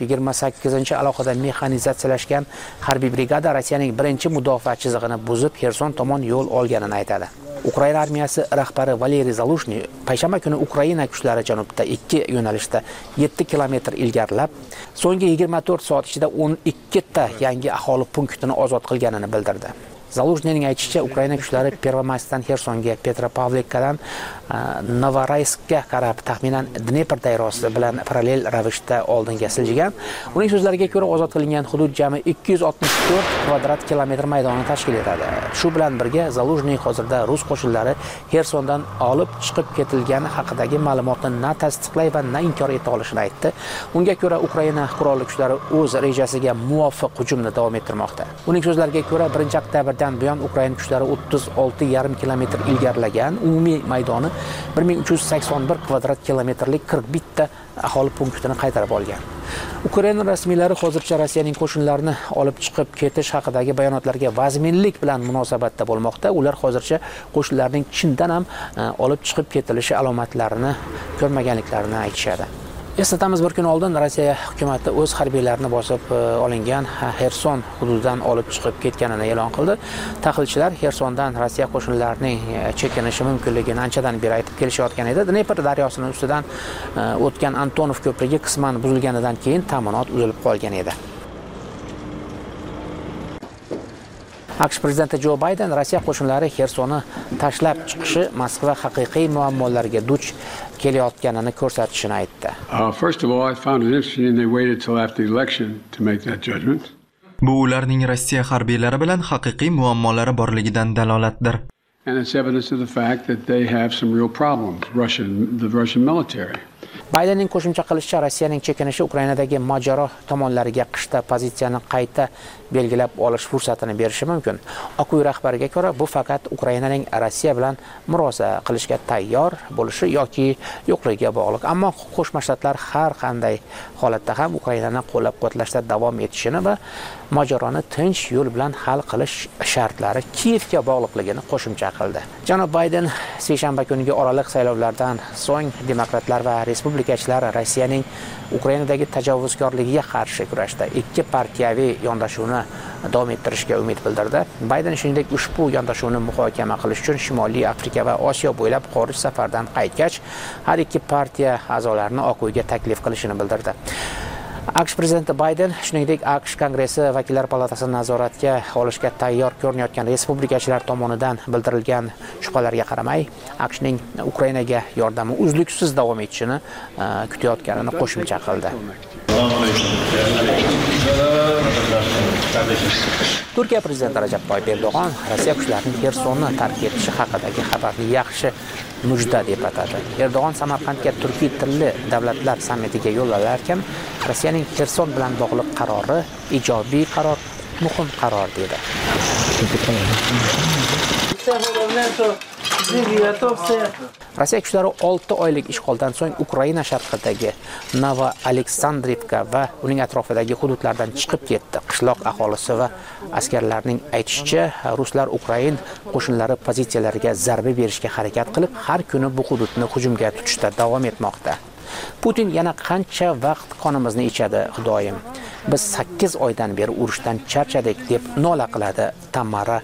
28 alohida mexanizatsiyalashgan harbiy brigada Rossiyaning birinchi mudofaa chizig'ini buzib Xerson tomon yo'l olganini aytadi. Ukraina armiyasi rahbari Valeriy Zaluzhny payshanba kuni Ukraina kuchlari janubda 2 yo'nalishda 7 kilometr ilgarilab, so'nggi 24 soat ichida 12 ta yangi aholi punktini ozod qilganini bildirdi. Zaluzhnyning aytishicha, Ukraina kuchlari Pervomayskdan Xersonga, Petropavlikadan Novorayskka qarab taxminan Dnepr dairasi bilan parallel ravishda oldinga siljigan. Uning so'zlariga ko'ra, ozod qilingan hudud jami 264 kvadrat kilometr maydonni tashkil etadi. Shu bilan birga Zaluzhny hozirda rus qo'shinlari Xersondan olib chiqib ketilgani haqidagi ma'lumotni na tasdiqlay va na inkor eta olishini aytdi. Unga ko'ra, Ukraina qurolli kuchlari o'z rejasiga muvofiq hujumni davom ettirmoqda. Uning so'zlariga ko'ra, 1-oktyabr buyon Ukraina kuchlari 36,5 kilometr ilgarilagan, umumiy maydoni 1381 kvadrat kilometrlik 41 ta aholi punktini qaytarib olgan. Ukraina rasmiylari hozircha Rossiyaning qo'shinlarini olib chiqib ketish haqidagi bayonotlarga vazminlik bilan munosabatda bo'lmoqda. Ular hozircha qo'shinlarning chindan ham olib chiqib ketilishi alomatlarini ko'rmaganliklarini aytishadi. Eslatamiz, bir kun oldin Rossiya hukumatı o'z harbiylarini bosib olingan Xerson hududidan olib chiqib ketganini e'lon qildi. Tahlilchilar Xersondan Rossiya qo'shinlarining chekinishi mumkinligini anchadan beri aytib kelishayotgan edi. Dnepr daryosining ustidan o'tgan Antonov ko'prigi qisman buzilganidan keyin ta'minot uzilib qolgan edi. AQSh prezidenti Jo Bayden Rossiya qo'shinlari Xersonni tashlab chiqishi Moskva haqiqiy muammolarga duch kelayotganini ko'rsatishini aytdi. First of all, I found it interesting they waited till after the election to make that judgment. Bu ularning Rossiya harbiylari bilan haqiqiy muammolari borligidan dalolatdir. And it's evidence of the fact that they have some real problems, the Russian military. Baydenning qo'shimcha qilishicha, Rossiyaning chekinishi Ukrainadagi mojaro tomonlariga qishda pozitsiyani qayta belgilab olish fursatini berishi mumkin. Oq uy rahbariga ko'ra, bu faqat Ukrainaning Rossiya bilan murosa qilishga tayyor bo'lishi yoki yo'qligiga bog'liq. Ammo Qo'shma Shtatlar har qanday holatda ham Ukrainani qo'llab-quvvatlashda davom etishini va mojaroni tinch yo'l bilan hal qilish shartlari Kiyevga bog'liqligini qo'shimcha qildi. Janob Bayden seshanba kuniga oraliq saylovlardan so'ng demokratlar va respublikachilar Rossiyaning Ukrainadagi tajovuzkorligiga qarshi kurashda ikki partiyaviy yondashuvni davom ettirishga umid bildirdi. Bayden shuningdek ushbu yondashuvni muhokama qilish uchun Shimoliy Afrika va Osiyo bo'ylab xorij safardan qaytgach, har ikki partiya a'zolarini Oq uyga taklif qilishini bildirdi. AQSh prezidenti Bayden shuningdek AQSh Kongressi vakillar palatasini nazoratga olishga tayyor ko'rinayotgan respublikachilar tomonidan bildirilgan shubhalarga qaramay, AQShning Ukrainaga yordami uzluksiz davom etishini kutayotganini qo'shimcha qildi. Turkiya prezidenti Rajab Toyyib Erdo'g'on Rossiya kuchlarining Xersonni tark etishi haqidagi xabarni yaxshi mujda deb atadi. Erdo'g'on Samarqandga turkiy tilli davlatlar sammitiga yo'l olarkan, Rossiyaning Xerson bilan bog'liq qarori ijobiy qaror, muhim qaror dedi. Rossiya kuchlari 6 oylik ishg'oldan so'ng Ukraina sharqidagi Novo-Aleksandrivka va uning atrofidagi hududlardan chiqib ketdi. Qishloq aholisi va askarlarning aytishicha, ruslar Ukrain qo'shinlari pozitsiyalariga zarba berishga harakat qilib, har kuni bu hududni hujumga tutishda davom etmoqda. Putin yana qancha vaqt qonimizni ichadi, Xudoyim. Biz 8 oydan beri urushdan charchadik deb nola qiladi Tamara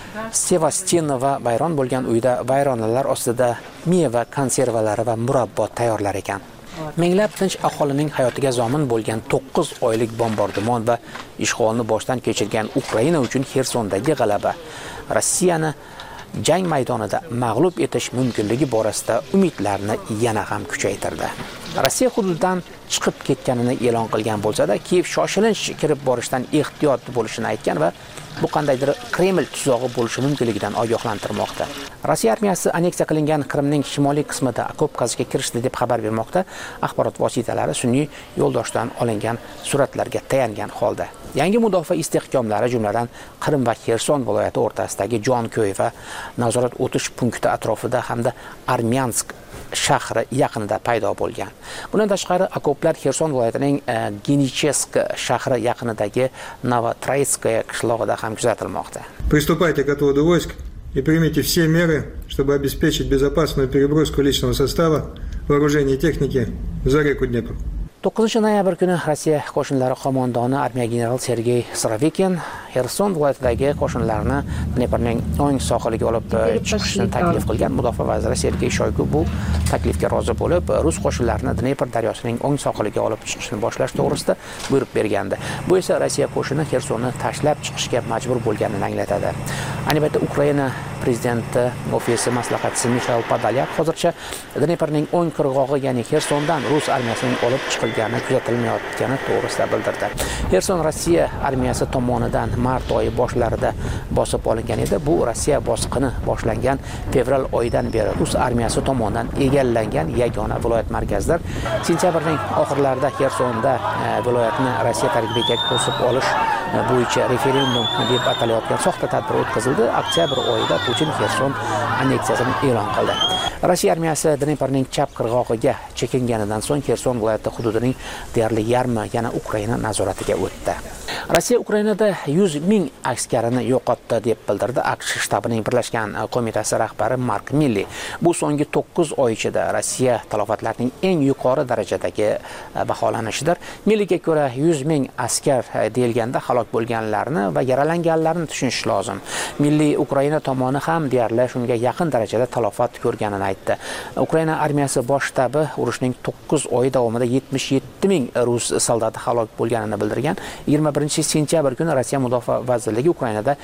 Sevastinova. Vayron bo'lgan uyda vayronalar ostida meva konservalari va murabbo tayyorlar ekan. Minglab tinch aholining hayotiga zomin bo'lgan 9 oylik bombardimon va ishg'olni boshdan kechirgan Ukraina uchun Xersondagi g'alaba Rossiyani jang maydonida mag'lub etish mumkinligi borasida umidlarni yana ham kuchaytirdi. Rossiya hududidan chiqib ketganini e'lon qilgan bo'lsa-da, Kiyev shoshilinch kirib borishdan ehtiyot bo'lishini aytgan va bu qandaydir Kreml tuzog'i bo'lishi mumkinligidan ogohlantirmoqda. Rossiya armiyasi anneksiya qilingan Qrimning shimoliy qismida okop qazishga kirishdi deb xabar bermoqda. Axborot vositalari sun'iy yo'ldoshdan olingan suratlarga tayangan holda. Yangi mudofaa istehkomlari, jumladan Qrim va Xerson viloyati o'rtasidagi Jonkoy va nazorat o'tish punkti atrofida hamda Armyansk shahri yaqinida paydo bo'lgan. Bundan tashqari, okoplar Xerson viloyatining Genichesk shahri yaqinidagi Novotroitskaya qishlog'ida ham kuzatilmoqda. Приступайте к отводу войск и примите все меры, чтобы обеспечить безопасную переброску личного состава, вооружения и техники за реку Днепр. 9 noyabr kuni Rossiya qo'shinlari qo'mondoni armiya general Sergey Sorovikin Xerson viloyatidagi qo'shinlarni Dneprning o'ng sohiliga olib chiqishni taklif qilgan. Mudofaa vaziri Sergey Shoygu bu taklifga rozi bo'lib, rus qo'shinlarini Dnepr daryosining o'ng sohiliga olib chiqishni boshlash to'g'risida buyruq bergandi. Bu esa Rossiya qo'shini Xersonni tashlab chiqishga majbur bo'lganini anglatadi. Ayni paytda Ukraina prezidenti ofisi maslahatchisi Mikhail Podolyak hozircha Dneprning o'ng qirg'og'i, ya'ni Xersondan rus armiyasining olib chiqilgani kuzatilmayotgani to'g'risida bildirdi. Xerson Rossiya armiyasi tomonidan mart oyi boshlarida bosib olingan edi. Bu Rossiya bosqini boshlangan fevral oyidan beri rus armiyasi tomonidan egallangan yagona viloyat markazidir. Sentyabrning oxirlarida Xersonda viloyatni Rossiya tarkibiga qo'shib olish bo'yicha referendum deb atalayotgan soxta tadbir o'tkazildi. Oktyabr oyida Putin Xerson anneksiyasini e'lon qildi. Rossiya armiyasi Dneprning chap qirg'og'iga chekinganidan so'ng Xerson viloyati hududining deyarli yarmi yana Ukraina nazoratiga o'tdi. Rossiya Ukrainada 100 ming askarini yo'qotdi deb bildirdi AQSh shtabining birlashgan qo'mitasi rahbari Mark Milley. Bu so'nggi 9 oy ichida Rossiya talofatlarining eng yuqori darajadagi baholanishidir. Milleyga ko'ra 100 ming askar deyilganda halok bo'lganlarni va yaralanganlarni tushunish lozim. Milley Ukraina tomoni ham deyarli shunga yaqin darajada talofat ko'rganini aytdi. Ukraina armiyasi bosh shtabi urushning 9 oyi davomida 77 ming rus soldati halok bo'lganini bildirgan. 21-sentyabr kuni Rossiya Mudofaa vazirligi Ukrainada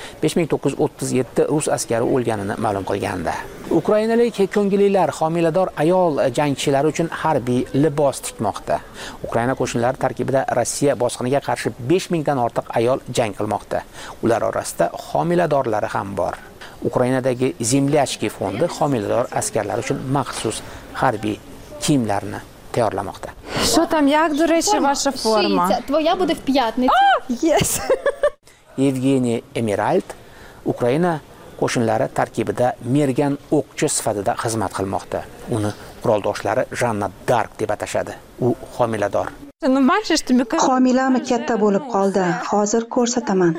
5937 rus askari o'lganini ma'lum qilgandi. Ukrainalik ko'ngillilar homilador ayol jangchilari uchun harbiy libos tikmoqda. Ukraina qo'shinlari tarkibida Rossiya bosqiniga qarshi 5000 dan ortiq ayol jang qilmoqda. Ular orasida homiladorlari ham bor. Ukrainadagi Zemlyachki fondi homilador askarlar uchun maxsus harbiy kiyimlarni tayyorlamoqda. Що там, як, до речі, ваша форма? Твоя буде в п'ятницю. Yes. Evgeniy Emerald Ukraina qo'shinlari tarkibida mergan o'qchi sifatida xizmat qilmoqda. Uni quroldoshlari Janna Dark deb atashadi. U homilador. Homilami katta bo'lib qoldi. Hozir ko'rsataman.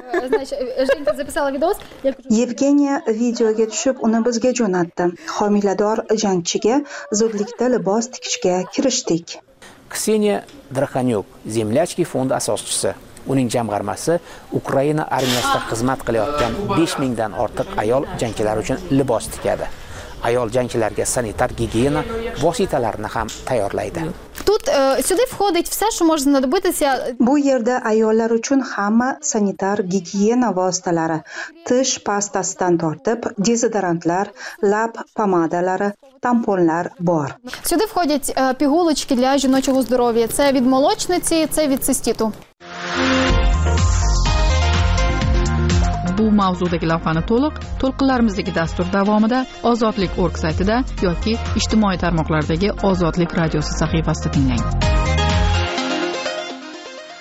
Yevgeniya videoga tushib, uni bizga jo'natdi. Homilador jangchiga zudlikda libos tikishga kirishdik. Kseniya Drakhanyuk, Zemlyachki fondi asoschisi. Uning jamg'armasi Ukraina armiyasida xizmat qilayotgan 5000 dan ortiq ayol jangchilar uchun libos tikadi. Ayol jangchilarga sanitar gigiyena vositalarini ham tayyorlaydi. Тут сюди входить все, що може знадобитися. Bu yerda ayollar uchun hamma sanitar gigiyena vositalari, tish pastasidan tortib, dezodorantlar, lab pomadalari, tamponlar bor. Сюди входять пігулочки для жіночого здоров'я. Це від молочниці, це від циститу. Bu mavzudagi lavhani to'lqinlarimizdagi dastur davomida ozodlik.org saytida yoki ijtimoiy tarmoqlardagi Ozodlik radiosi sahifasida tinglang.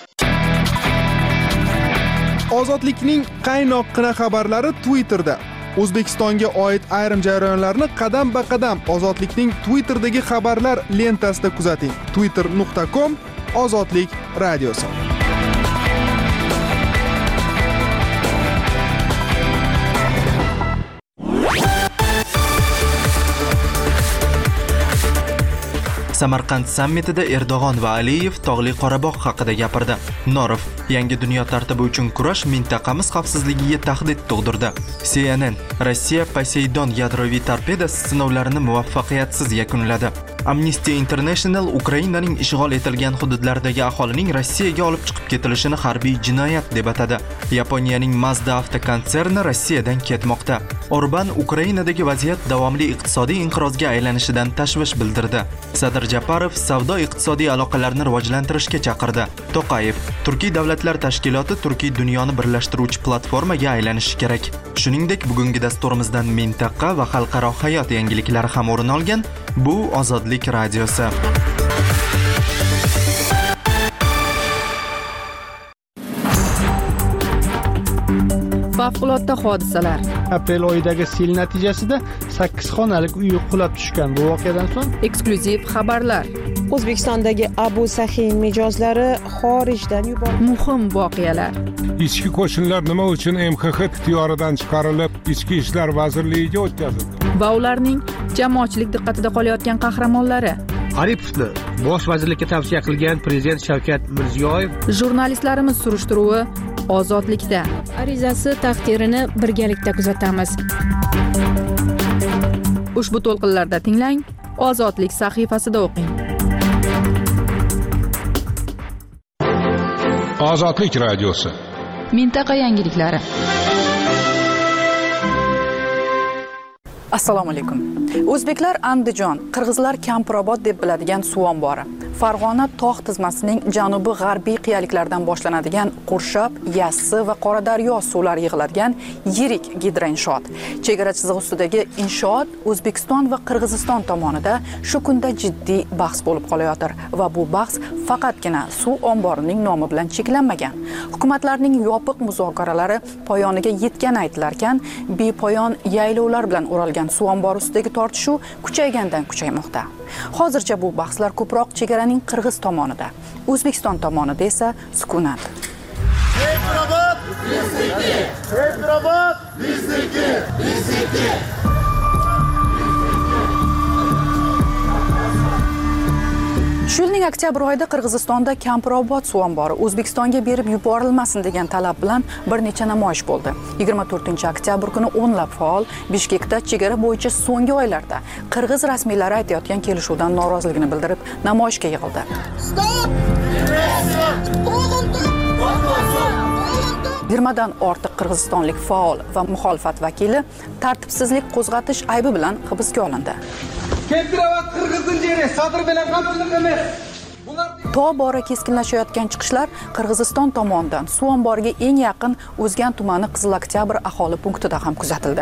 Ozodlikning qaynoqqina xabarlari Twitterda. O'zbekistonga oid ayrim jarayonlarni qadam-ba-qadam Ozodlikning Twitter'dagi xabarlar lentasida kuzating. twitter.com/ozodlik radiosi. Samarqand sammitida Erdo'g'on va Aliyev Tog'li Qorabog' haqida gapirdi. Norov yangi dunyo tartibi uchun kurash mintaqamiz xavfsizligiga tahdid tug'dirdi. CNN Rossiya Poseidon yadroviy torpedasi sinovlarini muvaffaqiyatsiz yakunladi. Amnesty International Ukrainaning ishg'ol etilgan hududlaridagi aholining Rossiyaga olib chiqib ketilishini harbiy jinoyat deb atadi. Yaponiyaning Mazda avtokonserni Rossiyadan ketmoqda. Orban Ukrainadagi vaziyat davomli iqtisodiy inqirozga aylanishidan tashvish bildirdi. Sadir Japarov savdo-iqtisodiy aloqalarni rivojlantirishga chaqirdi. To'qayev Turkiy davlatlar tashkiloti Turkiy dunyoni birlashtiruvchi platformaga aylanishi kerak. Shuningdek, bugungi dasturimizdan mintaqa va xalqaro hayot yangiliklari ham o'rin olgan. Bu Ozodlik radiosi. Favqulodda hodisalar. Aprel oyidagi sel natijasida 8 xonalik uy qulab tushgan. Bu voqeadan so'ng eksklyuziv xabarlar. O'zbekistondagi Abu Sahin mijozlari xorijdan yuborildi. Muhim voqealar. Ichki qo'shinlar nima uchun MXX ixtiyoridan chiqarilib, Ichki ishlar vazirligiga o'tkazildi? Va ularning jamoatchilik diqqatida qolayotgan qahramonlari. Aripovni bosh vazirlikka tavsiya qilgan prezident Shavkat Mirziyoyev. Jurnalistlarimiz surishtiruvi Ozodlikda. Arizasi taqdirini birgalikda kuzatamiz. Ushbu to'lqinlarda tinglang, Ozodlik sahifasida o'qing. Ozodlik radiosi. Mintaqa yangiliklari. Assalomu alaykum. O'zbeklar Andijon, qirg'izlar Kampirobod deb biladigan suv ombori. Farg'ona tog' tizmasining janubi g'arbiy qiyaliklaridan boshlanadigan Qurshab, Yassi va Qoradaryo suvlari yig'iladigan yirik gidroinshoot. Chegara chizig'i ustidagi inshoot O'zbekiston va Qirg'iziston tomonida shu kunda jiddiy bahs bo'lib qolayotir va bu bahs faqatgina suv omborining nomi bilan cheklanmagan. Hukumatlarning yopiq muzokaralari poyoniga yetgani aytilarkan, bepoyon yaylovlar bilan o'ralgan suv ombori ustidagi tortishuv kuchaygandan kuchaymoqda. Hozircha bu bahslar ko'proq chegaraning Qirg'iz tomonida, O'zbekiston tomonida esa sukunat. Shu yilning oktyabr oyida Qirg'izistonda Kampirobod suv ombori O'zbekistonga berib yuborilmasin degan talab bilan bir necha namoyish bo'ldi. 24-oktyabr kuni o'nlab faol Bishkekda chegara bo'yicha so'nggi oylarda Qirg'iz rasmiylari aytayotgan kelishuvdan noroziligini bildirib namoyishga yig'ildi. Stop! 20dan ortiq qirg'izistonlik faol va muxolifat vakili tartibsizlik qo'zg'atish aybi bilan hibsga olindi. Tobora keskinlashayotgan chiqishlar Qirg'iziston tomonidan suv omboriga eng yaqin O'zgan tumani Qizil Oktyabr aholi punktida ham kuzatildi.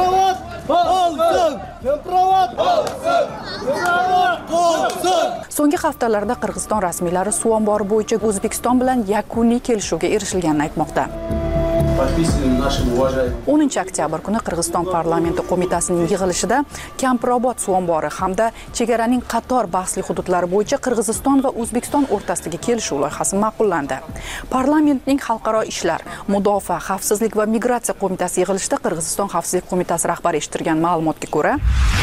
So'nggi haftalarda Qirg'iziston rasmiylari suv ombori bo'yicha O'zbekiston bilan yakuniy kelishuvga erishilganini aytmoqda. 10-oktyabr kuni Qirg'iziston parlamenti qo'mitasining yig'ilishida Kampirobod suv ombori hamda chegaraning qator bahsli hududlari bo'yicha Qirg'iziston va O'zbekiston o'rtasidagi kelishuv loyihasi ma'qullandi. Parlamentning xalqaro ishlar, mudofaa, xavfsizlik va migratsiya qo'mitasi yig'ilishida Qirg'iziston xavfsizlik qo'mitasi rahbari eshittirgan ma'lumotga ko'ra,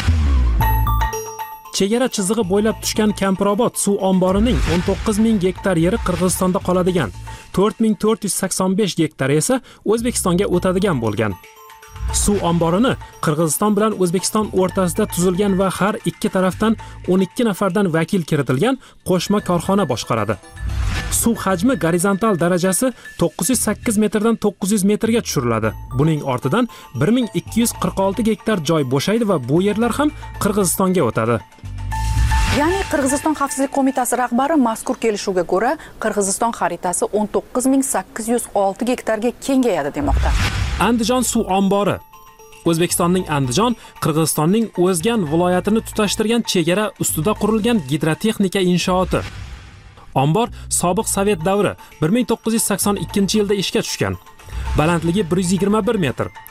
chegara chizig'i bo'ylab tushgan Kampirobod suv omborining 19,000 gektar yeri Qirg'izistonda qoladigan, 4,485 gektar esa O'zbekistonga o'tadigan bo'lgan. Suv omborini Qirg'iziston bilan O'zbekiston o'rtasida tuzilgan va har ikki tarafdan 12 nafardan vakil kiritilgan qo'shma korxona boshqaradi. Suv hajmi gorizontal darajasi 908 metrdan 900 metrga tushiriladi. Buning ortidan 1246 gektar joy bo'shaydi va bu yerlar ham Qirg'izistonga o'tadi. Ya'ni Qirg'iziston xavfsizlik qo'mitasi rahbari mazkur kelishuvga ko'ra Qirg'iziston xaritasi 19,806 gektarga kengayadi demoqda. Andijon suv ombori. O'zbekistonning Andijon, Qirg'izistonning O'zgan viloyatini tutashtirgan chegara ustida qurilgan gidrotexnika inshooti. Ombor sobiq Sovet davri 1982-yilda ishga tushgan. Balandligi 121 metr,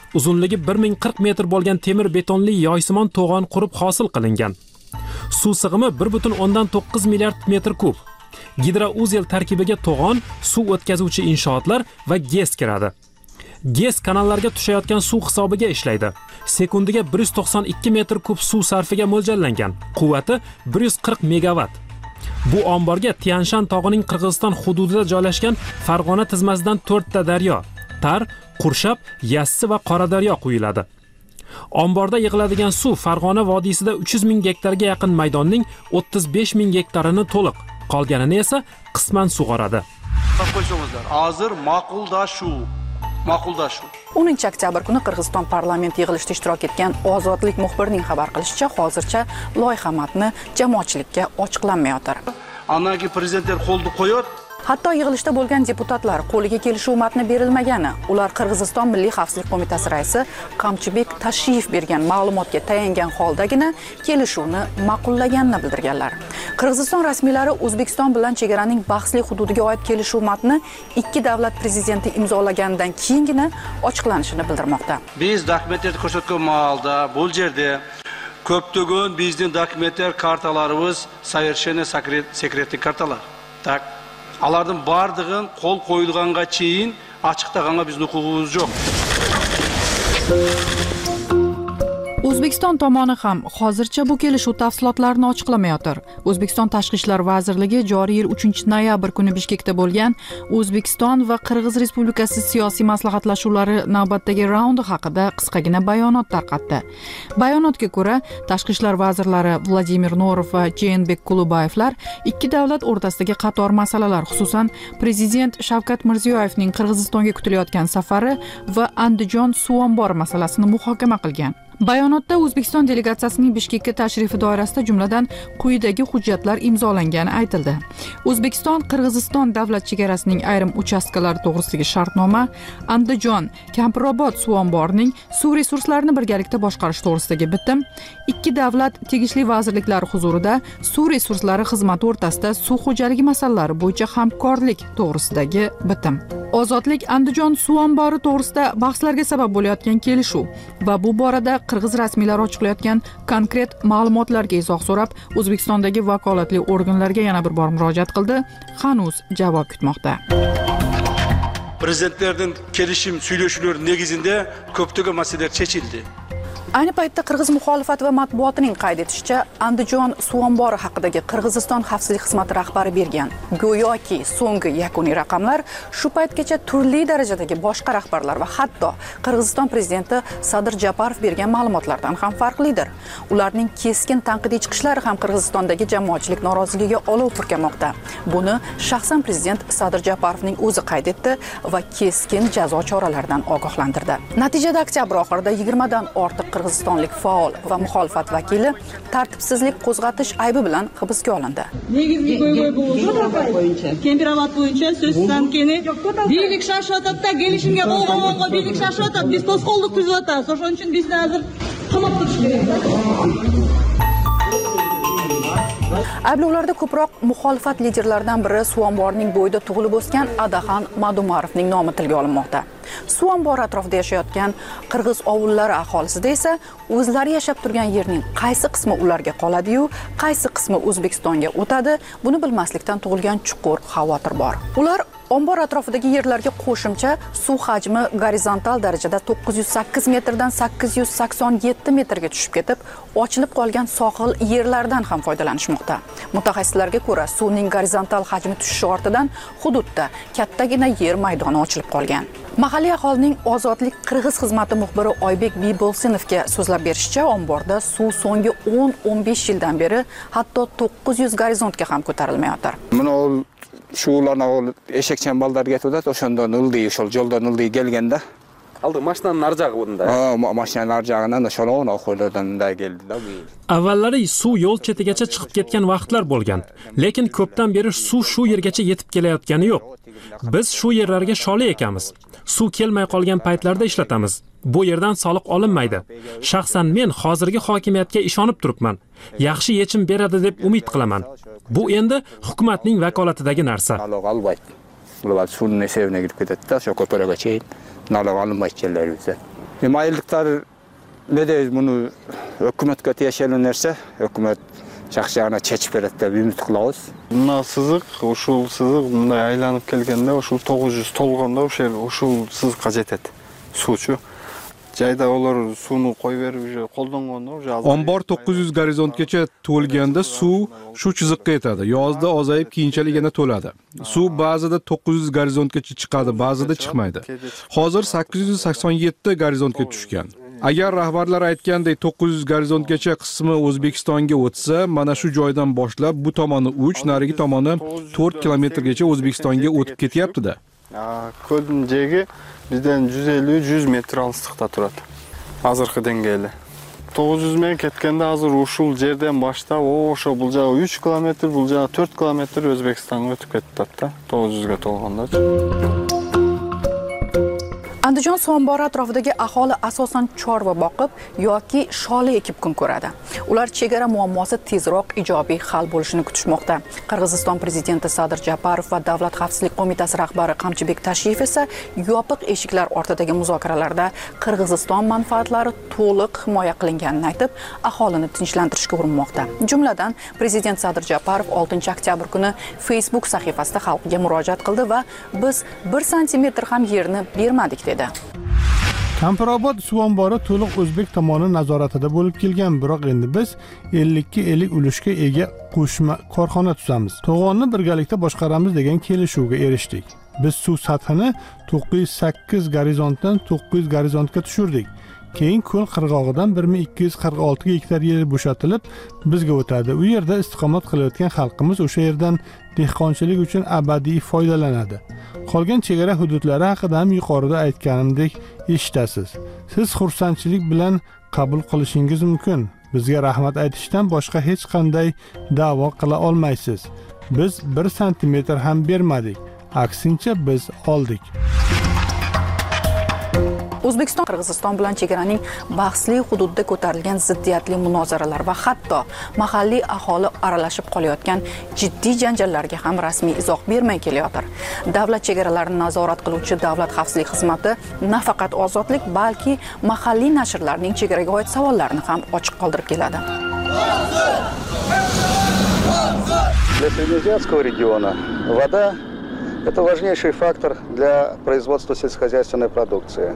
uzunligi 1040 metr bo'lgan temir betonli yoysimon to'g'on qurib hosil qilingan. Suv sig'imi 1.9 milliard metr kub. Gidrouzel tarkibiga to'g'on, suv o'tkazuvchi inshootlar va GES kiradi. GES kanallarga tushayotgan suv hisobiga ishlaydi. Sekundiga 192 metr kub suv sarfiga mo'ljallangan. Quvvati 140 megawatt. Bu omborga Tianshan tog'ining Qirg'iziston hududida joylashgan Farg'ona tizmasidan 4 ta daryo, Tar, Qurshab, Yassi va Qoradaryo quyiladi. Omborda yig'iladigan suv Farg'ona vodiysida 300 ming gektarga yaqin maydonning 35 ming gektarini to'liq, qolganini esa qisman sug'oradi. Hozir ma'quldashuv 10 oktyabr kuni Qirg'iziston parlament yig'ilishida ishtirok etgan Ozodlik muxbirining xabar qilishicha, hozircha loyiha matni jamoatchilikka ochiqlanmayotir. Anagi prezidentlar qo'lni qo'yib, hatto yig'ilishda bo'lgan deputatlar qo'liga kelishuv matni berilmagani, ular Qirg'iziston Milliy xavfsizlik qo'mitasi raisi Qamchibek Tashiyev bergan ma'lumotga tayangan holdagina kelishuvni ma'qullaganini bildirganlar. Qirg'iziston rasmiylari O'zbekiston bilan chegaraning bahsli hududiga oid kelishuv matni ikki davlat prezidenti imzolaganidan keyingina ochiqlanishini bildirmoqda. Biz dokumentlarni ko'rsatgan holda bu yerda ko'ptagan bizning dokumentlar kartalarimiz совершенно sekretli kartalar. Tak Alardan bardığın qol qo'yilganға çeyin açıqtaganga bizning huquqimiz yo'q. O'zbekiston tomoni ham hozircha bu kelishuv tafsilotlarini ochiqlamayotir. O'zbekiston Tashqi ishlar vazirligi joriy yil 3-noyabr kuni Bishkekda bo'lgan O'zbekiston va Qirg'iz Respublikasi siyosiy maslahatlashuvlari navbatdagi raundi haqida qisqagina bayonot tarqatdi. Bayonotga ko'ra, Tashqi ishlar vazirlari Vladimir Norov va Jeenbek Kulubayevlar ikki davlat o'rtasidagi qator masalalar, xususan prezident Shavkat Mirziyoyevning Qirg'izistonga kutilayotgan safari va Andijon suv ombori masalasini muhokama qilgan. Bayonotda O'zbekiston delegatsiyasining Bishkekka tashrifi doirasida jumladan quyidagi hujjatlar imzolangani aytildi. O'zbekiston Qirg'iziston davlat chegarasining ayrim uchastkalari to'g'risidagi shartnoma, Andijon, Kampirobod suv omborining suv resurslarini birgalikda boshqarish to'g'risidagi bitim, ikki davlat tegishli vazirliklari huzurida suv resurslari xizmati o'rtasida suv xo'jaligi masalalari bo'yicha hamkorlik to'g'risidagi bitim. Ozodlik Andijon suv ombori to'g'risida bahslarga sabab bo'layotgan kelishuv va bu borada Qirg'iz rasmiylari ochiqlayotgan konkret ma'lumotlarga izoh so'rab, O'zbekistondagi vakolatli organlarga yana bir bor murojaat qildi. Hanuz javob kutmoqda. Prezidentlerden kelishim söyleşileri negizinde ko'ptagan masalalar chechildi. Ayni paytda Qirg'iz muxolifati va matbuotining qayd etishicha, Andijon suv ombori haqidagi Qirg'iziston xavfsizlik xizmati rahbari bergan go'yoki so'nggi yakuniy raqamlar shu paytgacha turli darajadagi boshqa rahbarlar va hatto Qirg'iziston prezidenti Sadir Japarov bergan ma'lumotlardan ham farqlidir. Ularning keskin tanqidiy chiqishlari ham Qirg'izistondagi jamoatchilik noroziligiga olov purkamoqda. Buni shaxsan prezident Sadir Japarovning o'zi qayd etdi va keskin jazo choralaridan ogohlantirdi. Natijada oktyabr oxirida 20 dan ortiq qirg'izistonlik faol va muxolifat vakili tartibsizlik qo'zg'atish aybi bilan hibsga olindi. Negizgi bo'yicha temperat bo'yicha so'zdan keyin birlik shashotda kelishimga bo'lganga birlik shashotda biz to'sqinlik tuzyapmiz. O'shaning uchun bizni hozir qamab turish kerak. Ayblovlarda ko'proq muxolifat liderlaridan biri suv omborining bo'yida tug'ilib o'sgan Adaxon Madumarovning nomi tilga olinmoqda. Suv ombori atrofida yashayotgan qirg'iz ovullari aholisida esa o'zlari yashab turgan yerning qaysi qismi ularga qoladi-yu, qaysi qismi O'zbekistonga o'tadi, buni bilmaslikdan tug'ilgan chuqur xavotir bor. Ular ombor atrofidagi yerlarga qo'shimcha suv hajmi gorizontal darajada 908 metrdan 887 metrga tushib ketib, ochilib qolgan sohil yerlardan ham foydalanishmoqda. Mutaxassislarga ko'ra, suvning gorizontal hajmi tushishi ortidan hududda kattagina yer maydoni ochilib qolgan. Mahalliy aholining Ozodlik Qirg'iz xizmati muxbiri Oybek Bibolsinovga so'zlab berishicha, omborda suv so'nggi 10-15 yildan beri hatto 900 gorizontga ham ko'tarilmayotir. Şularına eşekçen ballar getirdi, oşondan ıldı, şol joldan ıldı gelgende. Aldı maşinanın arjağı bunda. Maşinanın arjağından da şolona oxoylardan da geldi da. Avvallari suv yo'l chetigacha chiqib ketgan vaqtlar bo'lgan, lekin ko'pdan beri suv shu yergacha yetib kelayotgani yo'q. Biz shu yerlarga sholi ekamiz. Suv kelmay qolgan paytlarda ishlatamiz. Bu yerdan soliq olinmaydi. Shaxsan men hozirgi hokimiyatga ishonib turibman. Yaxshi yechim beradi deb umid qilaman. Bu endi hukumatning vakolatidagi narsa. Ular suvning sevine girib ketadi, shu ko'paraga cheyin naloq olinmaydi yerlar bizda. Aylıklar ne de bunu hükümetke teşekkür ederse, hükümet şahsiyana çeçip beredi dep ümit kılabız. Mına sızık, uşul sızık mындай айланып келгенде ушул 900 толгондо ушул сызыкка жетет. Суучу. Жайда олар сууну кой берип уже колдонгондо уже Ombor 900 gorizontgacha to'lganda suv shu chiziqqa yetadi. Yozda ozayib keyinchalik yana to'ladi. Suv ba'zida 900 gorizontgacha chiqadi, ba'zida chiqmaydi. Hozir 887 gorizontga tushgan. Agar rahbarlar aytgandek 900 gorizontgacha qismi O'zbekistonga o'tsa, mana shu joydan boshlab bu tomoni 3, narigi tomoni 4 kilometrgacha O'zbekistonga o'tib ketyapti-da. Ko'lning jegi bizden 150-100 metr alыстыкта турат. Азыркы деңгээли. 900 мен кеткенде азыр ушул жерден баштап, ошо бул жагы 3 километр, бул жагы 4 километр Өзбекстанга өтүп кетет да. 900га толгондо. Andijon suv ombori atrofidagi aholi asosan chorva boqib yoki shola ekib kun ko'radi. Ular chegara muammosi tezroq ijobiy hal bo'lishini kutishmoqda. Qirg'iziston prezidenti Sadir Japarov va Davlat xavfsizlik qo'mitasi rahbari Qamchibek Tashiyev esa yopiq eshiklar ortidagi muzokaralarda Qirg'iziston manfaatlari to'liq himoya qilinganini aytib, aholini tinchlantirishga urinmoqda. Jumladan, prezident Sadir Japarov 6-oktyabr kuni Facebook sahifasida xalqqa murojaat qildi va biz 1 santimetr ham yerni bermadik dedi. Kampirobod suv ombori to'liq o'zbek tomoni nazoratida bo'lib kelgan, biroq endi biz 50-50 ulushga ega qo'shma korxona tuzamiz. To'g'onni birgalikda boshqaramiz degan kelishuvga erishdik. Biz suv sathini 908 gorizontdan 900 gorizontga tushirdik. Keyin ko'l qirg'og'idan 1246 gektar yer bo'shatilib bizga o'tadi. U yerda istiqomat qilayotgan xalqimiz o'sha yerdan dehqonchilik uchun abadiy foydalanadi. Qolgan chegara hududlari haqida ham yuqorida aytganimdek eshitasiz. Siz xursandchilik bilan qabul qilishingiz mumkin. Bizga rahmat aytishdan boshqa hech qanday da'vo qila olmaysiz. Biz 1 santimetr ham bermadik. Aksincha biz oldik. O'zbekiston Qirg'iziston bilan chegaraning bahsli hududida ko'tarilgan ziddiyatli munozaralar va hatto mahalliy aholi aralashib qolayotgan jiddiy janjallarga ham rasmiy izoh bermay kelayotir. Davlat chegaralarini nazorat qiluvchi Davlat xavfsizlik xizmati nafaqat ozodlik, balki mahalliy nashrlarning chegaraga oid savollarini ham ochiq qoldirib keladi. Для Среднеазиатского региона вода – это важнейший фактор для производства сельскохозяйственной продукции.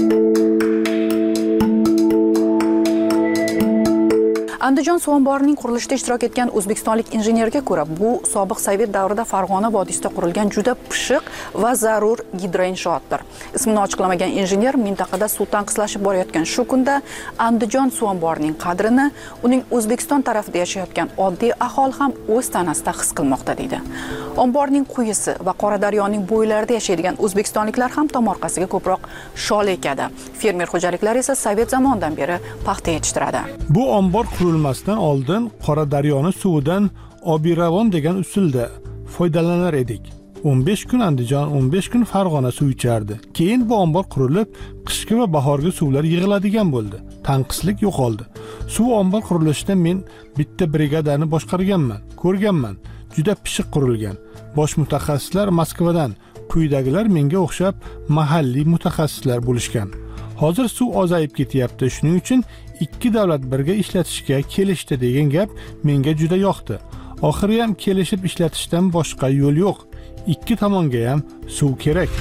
Andijon suv omborining qurilishida ishtirok etgan o'zbekistonlik injenerga ko'ra, bu sobiq Sovet davrida Farg'ona vodiysida qurilgan juda pishiq va zarur gidroinshootdir. Ismini ochiqlamagan injener mintaqada suv tanqislashib borayotgan shu kunda Andijon suv omborining qadrini uning O'zbekiston tarafida yashayotgan oddiy aholi ham o'z tanasida his qilmoqda deydi. Omborning quyisi va Qoradaryoning bo'ylarida yashaydigan o'zbekistonliklar ham tomorqasiga ko'proq shola ekadi. Fermer xo'jaliklari esa Sovet zamonidan beri paxta yetishtiradi. Bu ombor qurilmasdan oldin Qoradaryoning suvidan obiravon degan usulda foydalanar edik. 15 kun Andijon, 15 kun Farg'ona suv ichardi. Keyin bu ombor qurilib, qishki va bahorgi suvlar yig'iladigan bo'ldi. Tanqislik yo'qoldi. Suv ombor qurilishida men bitta brigadani boshqarganman, ko'rganman. Juda pishiq qurilgan. Bosh mutaxassislar Moskvadan, quyidagilar menga o'xshab mahalliy mutaxassislar bo'lishgan. Hozir suv ozayib ketyapti. Shuning uchun ikki davlat birga ishlatishga kelishdi degan gap menga juda yoqdi. Oxiri ham kelishib ishlatishdan boshqa yo'l yo'q. Ikki tomonga ham suv kerak.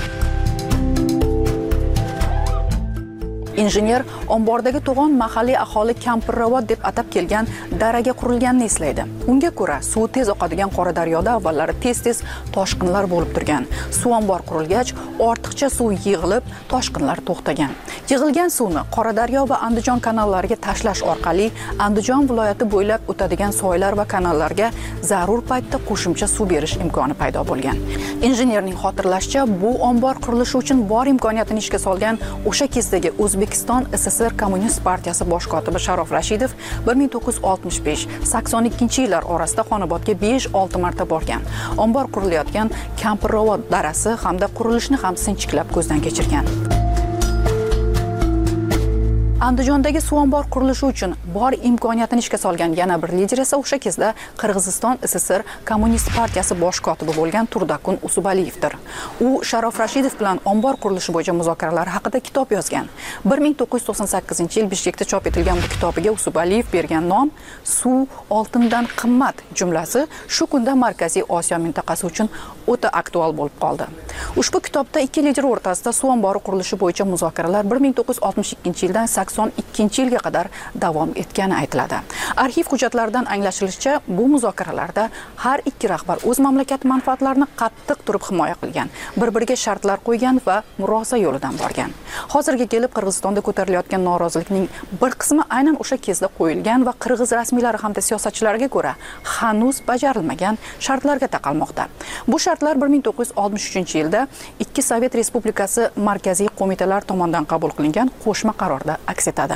Injener ombordagi to'g'on mahalliy aholi Kampirobod deb atab kelgan daraga qurilganini eslaydi. Unga ko'ra, suv tez oqadigan Qoradaryoda avvallari tez-tez toshqinlar bo'lib turgan. Suv ombor qurilgach, ortiqcha suv yig'ilib, toshqinlar to'xtagan. Yig'ilgan suvni Qoradaryo va Andijon kanallariga tashlash orqali Andijon viloyati bo'ylab o'tadigan soylar va kanallarga zarur paytda qo'shimcha suv berish imkoni paydo bo'lgan. Injenerning xotirlashicha, bu ombor qurilishi uchun bor imkoniyatini ishga solgan o'sha kezdagi O'zbekiston SSR Kommunist partiyasi bosh kotibi Sharof Rashidov 1965-82-yillar orasida Xonobodga 5-6 marta borgan. Ombor qurilayotgan Kampirobod darasi hamda qurilishni ham sinchiklab ko'zdan kechirgan. Andijondagi suv ombor qurilishi uchun bor imkoniyatini ishga solgan yana bir lider esa o'sha kezda Qirg'iziston SSR Kommunist partiyasi bosh kotibi bo'lgan Turdakun Usubaliyevdir. U Sharof Rashidov bilan ombor qurilishi bo'yicha muzokaralar haqida kitob yozgan. 1998-yil Bishkekda chop etilgan bu kitobiga Usubaliyev bergan nom "Suv oltindan qimmat" jumlasi shu kunda Markaziy Osiyo mintaqasi uchun o'ta aktual bo'lib qoldi. Ushbu kitobda ikki lider o'rtasida suv ombori qurilishi bo'yicha muzokaralar 1962-yildan 82-yilga qadar davom etgani aytiladi. Arxiv hujjatlaridan anglashilishicha, bu muzokaralarda har ikki rahbar o'z mamlakat manfaatlarini qattiq turib himoya qilgan, bir-biriga shartlar qo'ygan va murosa yo'lidan borgan. Hozirga kelib Qirg'izistonda ko'tarilayotgan norozilikning bir qismi aynan o'sha kezda qo'yilgan va qirg'iz rasmiylari hamda siyosatchilariga ko'ra hanuz bajarilmagan shartlarga taqalmoqda. Bu shartlar 1963-yilda ikki Sovet Respublikasi markaziy qo'mitalar tomonidan qabul qilingan qo'shma qarorda aks etadi.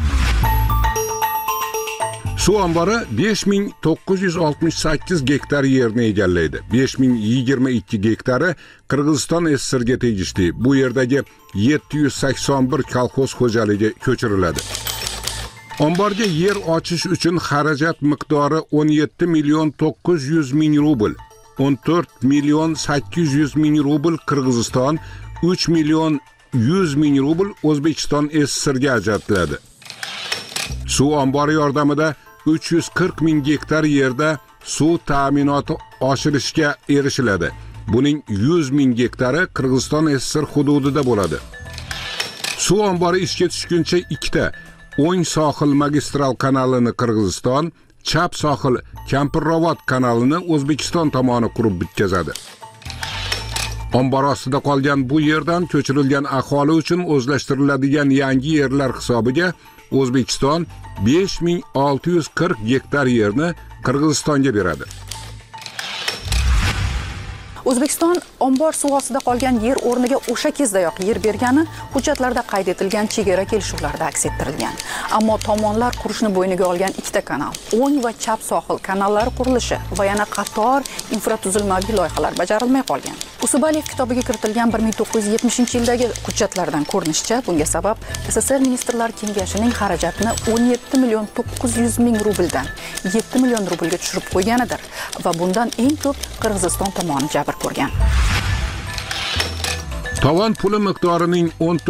Suv ombori 5968 gektar yerni egallaydi. 5022 gektari Qirg'iziston SSRga tegishli. Bu yerdagi 781 kolxoz xo'jaligi ko'chiriladi. Omborga yer ochish uchun xarajat miqdori 17 million 900 ming rubl, 14 million 800 ming rubl Qirg'iziston, 3 million 100 ming rubl O'zbekiston SSRga ajratiladi. Suv ombori yordamida 340 ming gektar yerda suv ta'minoti oshirishga erishiladi. Buning 100 ming gektari Qirg'iziston SSR hududida bo'ladi. Suv ombori ishga tushguncha ikkita o'ng sohil magistral kanalini Qirg'iziston, chap sohil Kampirrovod kanalini O'zbekiston tomoni qurib bitkazadi. Ombor ostida qolgan bu yerdan ko'chirilgan aholi uchun o'zlashtiriladigan yangi yerlar hisobiga O'zbekiston 5640 gektar yerni Qirg'izistonga beradi. O'zbekiston ombor suv ostida qolgan yer o'rniga o'sha kezdayoq yer bergani hujjatlarda qayd etilgan chegara kelishuvlarida aks ettirilgan. Ammo tomonlar qurishni bo'yniga olgan ikkita kanal, o'ng va chap sohil kanallari qurilishi va yana qator infratuzilmaviy loyihalar bajarilmay qolgan. Usubaliyev kitobiga kiritilgan 1970-yildagi hujjatlardan ko'rinishicha, bunga sabab SSR Ministrlar Kengashining xarajatini 17 million 900 ming rubldan 7 million rublga tushirib qo'yganidir va bundan eng ko'p Qirg'iziston tomoni jabr ko'rgan. Tovon puli miqdorining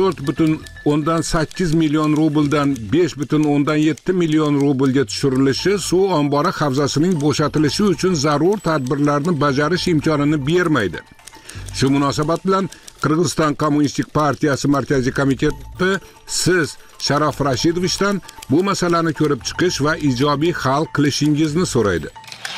14,8 million rubldan 5,7 million rublga tushirilishi suv ombori havzasining bo'shatilishi uchun zarur tadbirlarni bajarish imkonini bermaydi. Shu munosabat bilan Qirg'iziston Kommunistik partiyasi markaziy komiteti siz Sharof Rashidovdan bu masalani ko'rib chiqish va ijobiy hal qilishingizni so'raydi.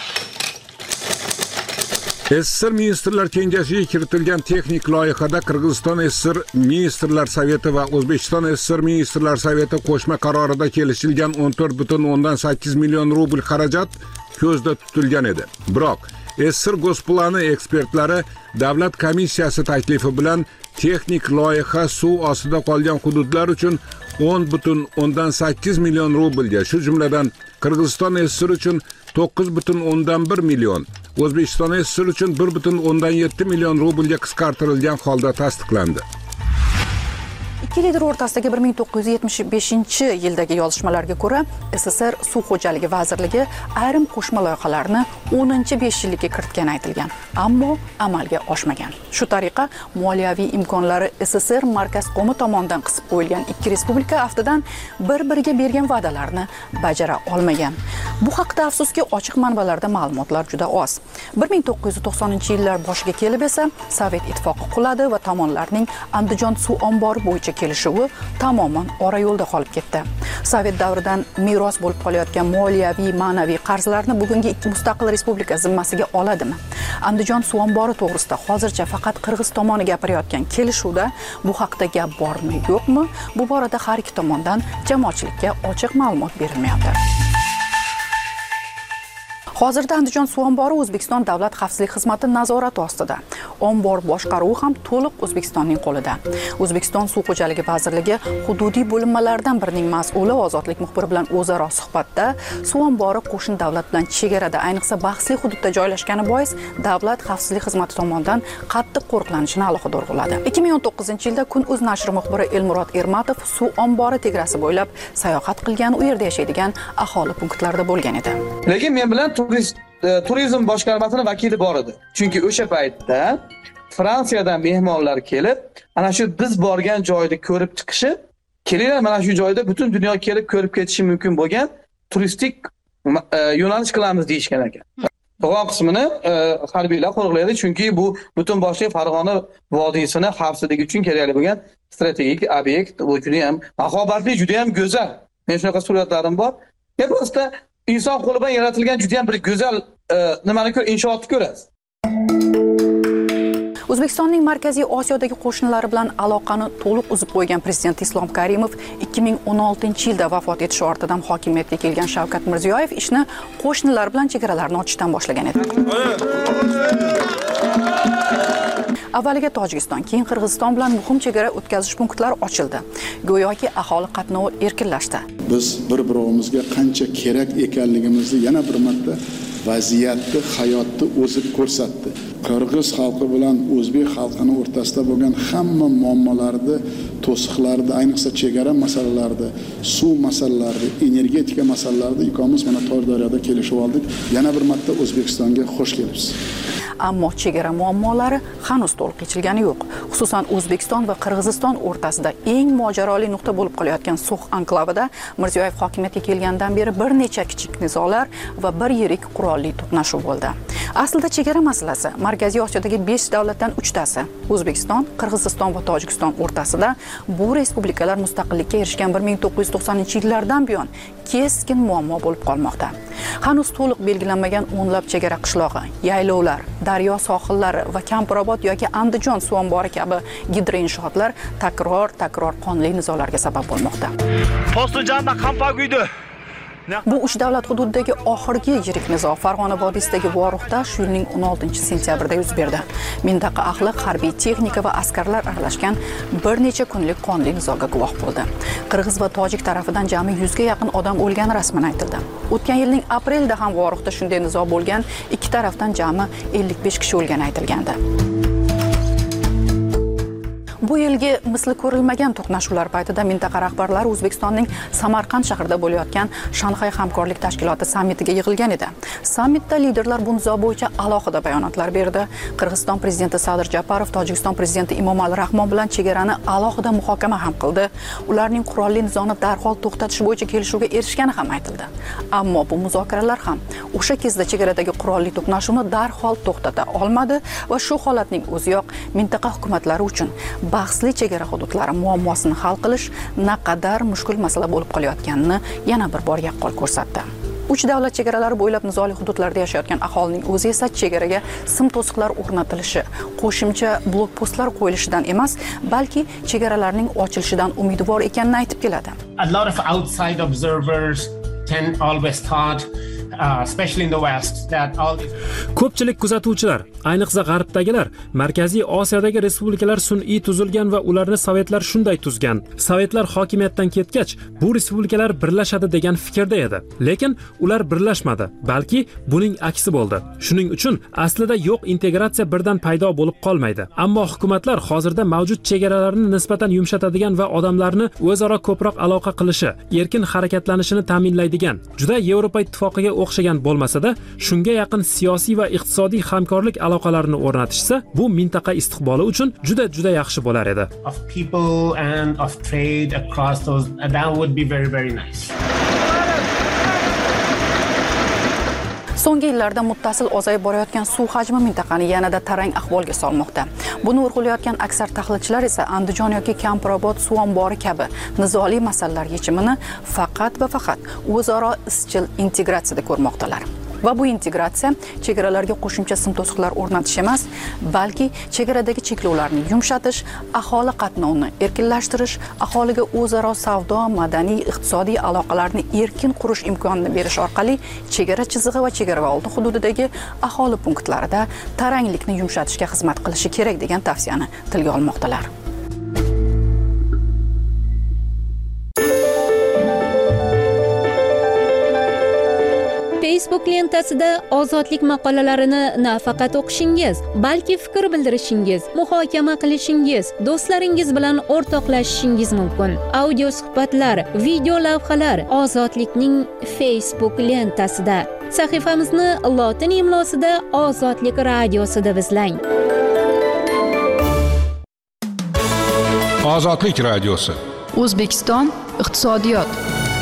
SSR Ministrlar Kengashiga kiritilgan texnik loyihada Qirg'iziston SSR Ministrlar Совeti va O'zbekiston SSR Ministrlar Совeti qo'shma qarorida kelishilgan 14,8 million rubl xarajat ko'zda tutilgan edi. Biroq SSR Госплani ekspertlari davlat komissiyasi taklifi bilan texnik loyiha suv ostida qolgan hududlar uchun 10,8 million rublga, shu jumladan Qirg'iziston SSR uchun 9,1 million, O'zbekiston SSR uchun 1,7 million rublga qisqartirilgan holda tasdiqlandi. Ikki lider o'rtasidagi 1975-yildagi yozishmalarga ko'ra, SSR Suv xo'jaligi vazirligi ayrim qo'shma loyihalarni 10-5 yillikka kiritgani aytilgan, ammo amalga oshmagan. Shu tariqa moliyaviy imkonlari SSR markaz qo'mi tomonidan qisib qo'yilgan ikki respublika aftidan bir-biriga bergan va'dalarni bajara olmagan. Bu haqda afsuski ochiq manbalarda ma'lumotlar juda oz. 1990-yillar boshiga kelib esa Sovet ittifoqi quladi va tomonlarning Andijon suv ombori bo'yicha kelishuvi tamoman ora yo'lda qolib ketdi. Sovet davridan meros bo'lib qolayotgan moliyaviy, ma'naviy qarzlarni bugungi ikki mustaqil respublika zimmasiga oladimi? Andijon suv ombori to'g'risida hozircha faqat Qirg'iz tomoni gapirayotgan kelishuvda bu haqda gap bormi, yo'qmi? Bu borada har ikki tomondan jamoatchilikka ochiq ma'lumot berilmayapti. Hozirda Andijon suv ombori O'zbekiston davlat xavfsizlik xizmati nazorati ostida. Ombor boshqaruvi ham to'liq O'zbekistonning qo'lida. O'zbekiston suv xo'jaligi vazirligi hududiy bo'linmalaridan birining mas'uli ozodlik muxbiri bilan o'zaro suhbatda suv ombori qo'shni davlat bilan chegarada, ayniqsa bahsli hududda joylashgani bois davlat xavfsizlik xizmati tomonidan qattiq qo'riqlanishini alohida urg'uladi. 2019-yilda Kun.uz nashri muxbiri Elmurod Ermatov suv ombori tegrasi bo'ylab sayohat qilgan, u yerda yashaydigan aholi punktlarida bo'lgan edi. Lekin men bilan turizm boshqarmasining vakili bor edi. Chunki o'sha paytda Fransiyadan mehmonlar kelib, ana shu biz borgan joyni ko'rib chiqishi, kelinglar mana shu joyda butun dunyo kelib ko'rib ketishi mumkin bo'lgan turistik yo'nalish qilamiz deyishgan ekan. Qolgan qismini harbiylar qo'riqlaydi, chunki bu butun boshli Farg'ona vodiysini xavfsizligi uchun kerakli bo'lgan strategik obyekt, bu juda ham mahobatli, juda ham go'zal. Men shunaqa suratlarim bor. Просто inson qo'li bilan yaratilgan juda ham bir go'zal inshootni ko'rasiz. O'zbekistonning Markaziy Osiyodagi qo'shnilari bilan aloqani to'liq uzib qo'ygan prezident Islom Karimov 2016-yilda vafot etishi ortidan hokimiyatga kelgan Shavkat Mirziyoyev ishni qo'shnilar bilan chegaralarni ochishdan boshlagan edi. Avvaliga Tojikiston, keyin Qirg'iziston bilan muhim chegara o'tkazish punktlari ochildi. Go'yoki aholi qatnovi erkinlashdi. Biz bir-birimizga qancha kerak ekanligimizni yana bir marta vaziyatni, hayotni o'zi ko'rsatdi. Qirg'iz xalqi bilan o'zbek xalqining o'rtasida bo'lgan hamma muammolarni, to'siqlarni, ayniqsa chegara masalalarida, suv masalalarida, energetika masalalarida ikkomiz mana Toshdaryoda kelishib oldik. Yana bir marta O'zbekistonga xush kelibsiz. Ammo chegara muammolari hanuz to'liq yechilgani yo'q. Xususan O'zbekiston va Qirg'iziston o'rtasida eng mojaroli nuqta bo'lib qolayotgan So'x anklavida Mirziyoyev hokimiyatga kelgandan beri bir necha kichik nizolar va bir yirik qurolli to'qnashuv bo'ldi. Aslida chegara masalasi Markaziy Osiyodagi 5 davlatdan 3tasi, O'zbekiston, Qirg'iziston va Tojikiston o'rtasida bu respublikalar mustaqillikka erishgan 1990-yillardan buyon keskin muammo bo'lib qolmoqda. Hanuz to'liq belgilanmagan o'nlab chegara qishlog'i, yaylovlar, daryo sohillari va Kampirobod yoki Andijon suv ombori kabi gidroinshootlar takror qonli nizolarga sabab bo'lmoqda. Postojanda Qampaguydi. Bu 3 davlat hududidagi oxirgi yirik nizo Farg'ona vodiysidagi Voruxda shu yilning 16-sentyabrida yuz berdi. Mintaqa ahli harbiy texnika va askarlar aralashgan bir necha kunlik qonli nizoga guvoh bo'ldi. Qirg'iz va tojik tarafidan jami 100 ga yaqin odam o'lgani rasman aytildi. O'tgan yilning aprelida ham Voruxda shunday nizo bo'lgan, ikki tarafdan jami 55 kishi o'lgani aytilgandi. Bu yilgi misli ko'rilmagan to'qnashuvlar paytida mintaqa rahbarlari O'zbekistonning Samarqand shahrida bo'layotgan Shanxay hamkorlik tashkiloti sammitiga yig'ilgan edi. Sammitda liderlar bu nizo bo'yicha alohida bayonotlar berdi. Qirg'iziston prezidenti Sadir Japarov Tojikiston prezidenti Emomali Rahmon bilan chegarani alohida muhokama ham qildi. Ularning qurolli nizoni darhol to'xtatish bo'yicha kelishuvga erishgani ham aytildi. Ammo bu muzokaralar ham o'sha kezda chegaradagi qurolli to'qnashuvni darhol to'xtata olmadi va shu holatning o'ziyoq mintaqa hukumatlari uchun bahsli chegara hududlari muammosini hal qilish naqadar mushkul masala bo'lib qolayotganini yana bir bor yaqqol ko'rsatdi. 3 davlat chegaralari bo'ylab nizoli hududlarda yashayotgan aholining o'zi esa chegaraga sim to'siqlar o'rnatilishi, qo'shimcha blokpostlar qo'yilishidan emas, balki chegaralarning ochilishidan umidvor ekanini aytib keladi. A lot of outside observers can always thought especially in the west that all these Ko'pchilik kuzatuvchilar, ayniqsa g'arbdagilar, Markaziy Osiyodagi respublikalar sun'iy tuzilgan va ularni sovetlar shunday tuzgan. Sovetlar hokimiyatdan ketgach, bu respublikalar birlashadi degan fikrda edi. Lekin ular birlashmadi, balki buning aksi bo'ldi. Shuning uchun aslida yo'q integratsiya birdan paydo bo'lib qolmaydi. Ammo hukumatlar hozirda mavjud chegaralarni nisbatan yumshatadigan va odamlarni o'zaro ko'proq aloqa qilishi, erkin harakatlanishini ta'minlaydigan, juda Yevropa ittifoqiga o'xshagan bo'lmasa-da, shunga yaqin siyosiy va iqtisodiy hamkorlik aloqalarini o'rnatishsa, bu mintaqa istiqboli uchun juda yaxshi bo'lar edi. of people and of trade across those, that would be very, very nice. So'nggi yillarda muttasil ozayib borayotgan suv hajmi mintaqani yanada tarang ahvolga solmoqda. Buni urg'ulayotgan aksar tahlilchilar esa Andijon yoki Kampirobod suv ombori kabi nizoli masalalar yechimini faqat va faqat o'zaro izchil integratsiyada ko'rmoqdalar. Va bu integratsiya chegaralarga qo'shimcha sim to'siqlar o'rnatish emas, balki chegaradagi cheklovlarni yumshatish, aholi qatnovini erkinlashtirish, aholiga o'zaro savdo, madaniy, iqtisodiy aloqalarni erkin qurish imkonini berish orqali chegara chizig'i va chegaraoldi hududidagi aholi punktlarida taranglikni yumshatishga xizmat qilishi kerak degan tavsiyani tilga olmoqdalar. Facebook lentasida ozodlik maqolalarini nafaqat o'qishingiz, balki fikr bildirishingiz, muhokama qilishingiz, do'stlaringiz bilan o'rtoqlashishingiz mumkin. Audio suhbatlar, video lavhalar Ozodlikning Facebook lentasida. Sahifamizni lotin imlosida Ozodlik radiosida izlang. Ozodlik radiosi. O'zbekiston iqtisodiyot.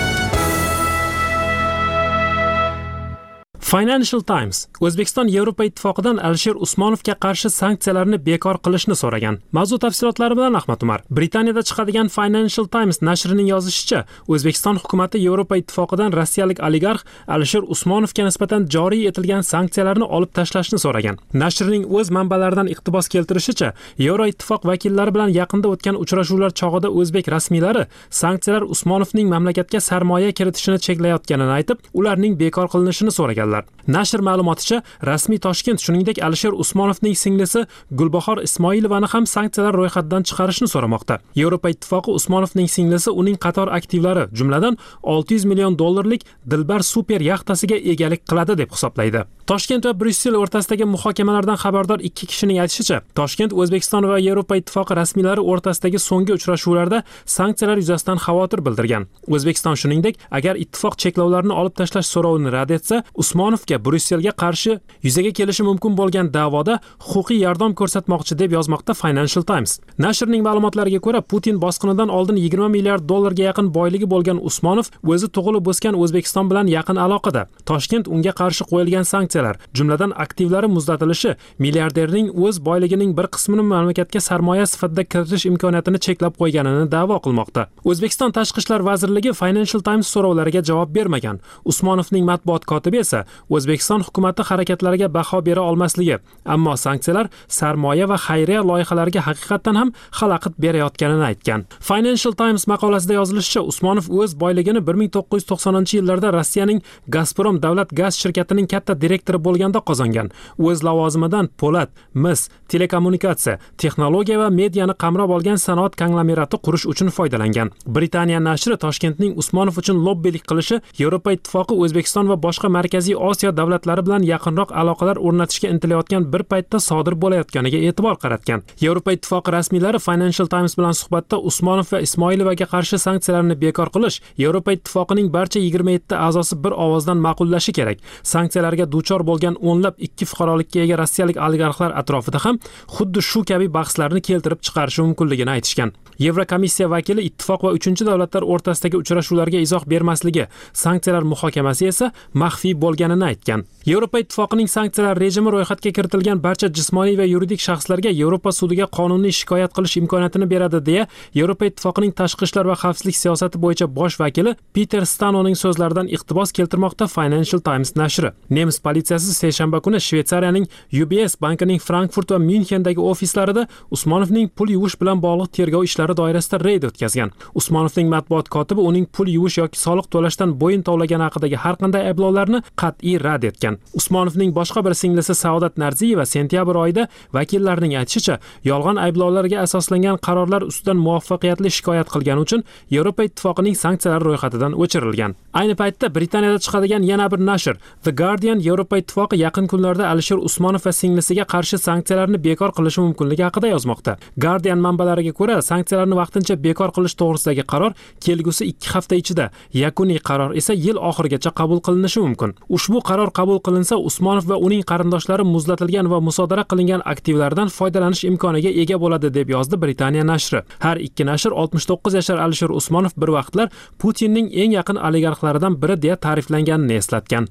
Financial Times O'zbekiston Yevropa Ittifoqidan Alisher Usmonovga qarshi sanksiyalarni bekor qilishni so'ragan. Mavzu tafsilotlari bilan Ahmad Umar. Britaniyada chiqadigan Financial Times nashrining yozishicha, O'zbekiston hukumatı Yevropa Ittifoqidan rossiyalik oligarx Alisher Usmonovga nisbatan joriy etilgan sanksiyalarni olib tashlashni so'ragan. Nashrning o'z manbalaridan iqtibos keltirishicha, Yevropa Ittifoq vakillari bilan yaqinda o'tgan uchrashuvlar chog'ida o'zbek rasmiylari sanksiyalar Usmonovning mamlakatga sarmoya kiritishini cheklayotganini aytib, ularning bekor qilinishini so'raganlar. Nashr ma'lumoticha, rasmiy Toshkent shuningdek Alisher Usmonovning singlisi Gulbahor Ismoilovani ham sanksiyalar ro'yxatidan chiqarishni so'ramoqda. Yevropa Ittifoqi Usmonovning singlisi uning qator aktivlari, jumladan 600 million dollarlik Dilbar super yaxtasiga egalik qiladi deb hisoblaydi. Toshkent va Bryussel o'rtasidagi muhokamalardan xabardor ikki kishining aytishicha, Toshkent O'zbekiston va Yevropa Ittifoqi rasmiylari o'rtasidagi so'nggi uchrashuvlarda sanksiyalar yuzasidan xavotir bildirgan. O'zbekiston shuningdek, agar ittifoq cheklovlarni olib tashlash so'rovini rad etsa, Usmonovga Bryusselga qarshi yuzaga kelishi mumkin bo'lgan da'voda huquqiy yordam ko'rsatmoqchi deb yozmoqda Financial Times. Nashrning ma'lumotlariga ko'ra, Putin bosqinidan oldin 20 milliard dollarga yaqin boyligi bo'lgan Usmonov o'zi tug'ilib o'sgan O'zbekiston bilan yaqin aloqada. Toshkent unga qarshi qo'yilgan sanksiyalar, jumladan aktivlari muzlatilishi, milliarderning o'z boyligining bir qismini mamlakatga sarmoya sifatida kiritish imkoniyatini cheklab qo'yganini da'vo qilmoqda. O'zbekiston Tashqi ishlar vazirligi Financial Times so'rovlariga javob bermagan. Usmonovning matbuot kotibi esa O'zbekiston hukumati harakatlariga baho bera olmasligi, ammo sanksiyalar sarmoya va xayriya loyihalariga haqiqatan ham xalaqit berayotganini aytgan. Financial Times maqolasida yozilishicha, Usmonov o'z boyligini 1990-yillarda Rossiyaning Gazprom davlat gaz shirkatining katta direktori bo'lganda qozongan. O'z lavozimidan po'lat, mis, telekommunikatsiya, texnologiya va mediani qamrab olgan sanoat konglomerati qurish uchun foydalangan. Britaniya nashri Toshkentning Usmonov uchun lobbilik qilishi Yevropa Ittifoqi O'zbekiston va boshqa Markaziy Osiyo davlatlari bilan yaqinroq aloqalar o'rnatishga intilayotgan bir paytda sodir bo'layotganiga e'tibor qaratgan. Yevropa Ittifoqi rasmiylari Financial Times bilan suhbatda Usmonov va Ismoilovaga qarshi sanksiyalarni bekor qilish Yevropa Ittifoqining barcha 27 a'zosi bir ovozdan ma'qullashi kerak. Sanksiyalarga duchor bo'lgan o'nlab ikki fuqarolikka ega rossiyalik oligarxlar atrofida ham xuddi shu kabi bahslarni keltirib chiqarishi mumkinligini aytishgan. Yevrokomissiya vakili ittifoq va 3-davlatlar o'rtasidagi uchrashuvlarga izoh bermasligi, sanksiyalar muhokamasi esa maxfiy bo'lganini aytgan. Yevropa Ittifoqining sanksiyalar rejimi ro'yxatga kiritilgan barcha jismoniy va yuridik shaxslarga Yevropa sudiga qonuniy shikoyat qilish imkoniyatini beradi deya Yevropa Ittifoqining tashqi ishlar va xavfsizlik siyosati bo'yicha bosh vakili Peter Stanoning so'zlaridan iqtibos keltirmoqda Financial Times nashri. Nemis politsiyasi seshanba kuni Shveysariyaning UBS bankining Frankfurt va Myunchendagi ofislarida Usmonovning pul yuvish bilan bog'liq tergov ishlari doirasida reyd o'tkazgan. Usmonovning matbuot kotibi uning pul yuvish yoki soliq to'lashdan bo'yin tovlagani haqidagi har qanday ayblovlarni qat'iy rad etgan. Usmonovning boshqa bir singlisi Saodat Narziyeva sentyabr oyida vakillarning aytishicha, yolg'on ayblovlarga asoslangan qarorlar ustidan muvaffaqiyatli shikoyat qilgani uchun Yevropa Ittifoqining sanksiyalar ro'yxatidan o'chirilgan. Ayni paytda Britaniyada chiqadigan yana bir nashr The Guardian Yevropa Ittifoqi yaqin kunlarda Alisher Usmonov va singlisiga qarshi sanksiyalarni bekor qilishi mumkinligi haqida yozmoqda. Guardian manbalariga ko'ra, sanksiyalarni vaqtincha bekor qilish to'g'risidagi qaror kelgusi 2 hafta ichida, yakuniy qaror esa yil oxirigacha qabul qilinishi mumkin. Ushbu qaror qabul qilinsa, Usmonov va uning qarindoshlari muzlatilgan va musodara qilingan aktivlardan foydalanish imkoniga ega bo'ladi deb yozdi Britaniya nashri. Har ikki nashr 69 yashar Alisher Usmonov bir vaqtlar Putinning eng yaqin oligarxlaridan biri deya ta'riflanganini eslatgan.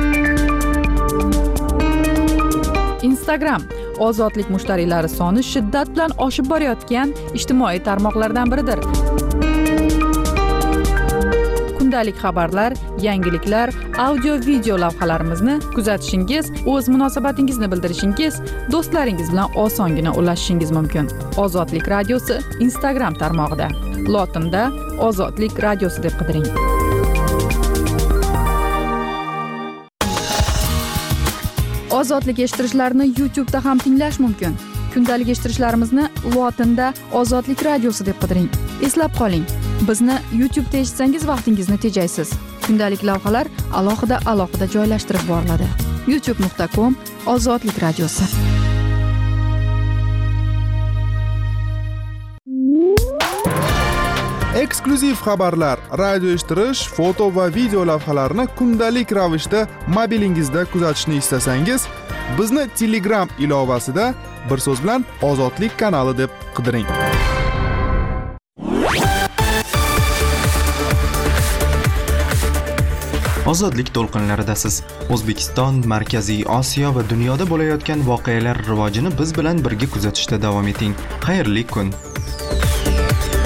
Instagram ozodlik mushtariylari soni shiddat bilan oshib borayotgan ijtimoiy tarmoqlardan biridir. kundalik xabarlar, yangiliklar, audio video lavhalarimizni kuzatishingiz, o'z munosabatingizni bildirishingiz, do'stlaringiz bilan osongina ulashishingiz mumkin. Ozodlik radiosi Instagram tarmog'ida lotinda Ozodlik radiosi deb qidiring. Ozodlik eshittirishlarini YouTube da ham tinglash mumkin. Kundalik eshittirishlarimizni lotinda Ozodlik radiosi deb qidiring. Eslab qoling, bizni YouTube da eshitsangiz vaqtingizni tejaysiz. Kundalik lavhalar alohida joylashtirib boriladi. youtube.com Ozodlik radiosi. Eksklyuziv xabarlar, radio eshittirish, foto va video lavhalarni kundalik ravishda mobilingizda kuzatishni istasangiz, bizni Telegram ilovasida bir so'z bilan Ozodlik kanali deb qidiring. Ozodlik to'lqinlaridasiz. O'zbekiston, Markaziy Osiyo va dunyoda bo'layotgan voqealar rivojini biz bilan birga kuzatishda davom eting. Xayrli kun.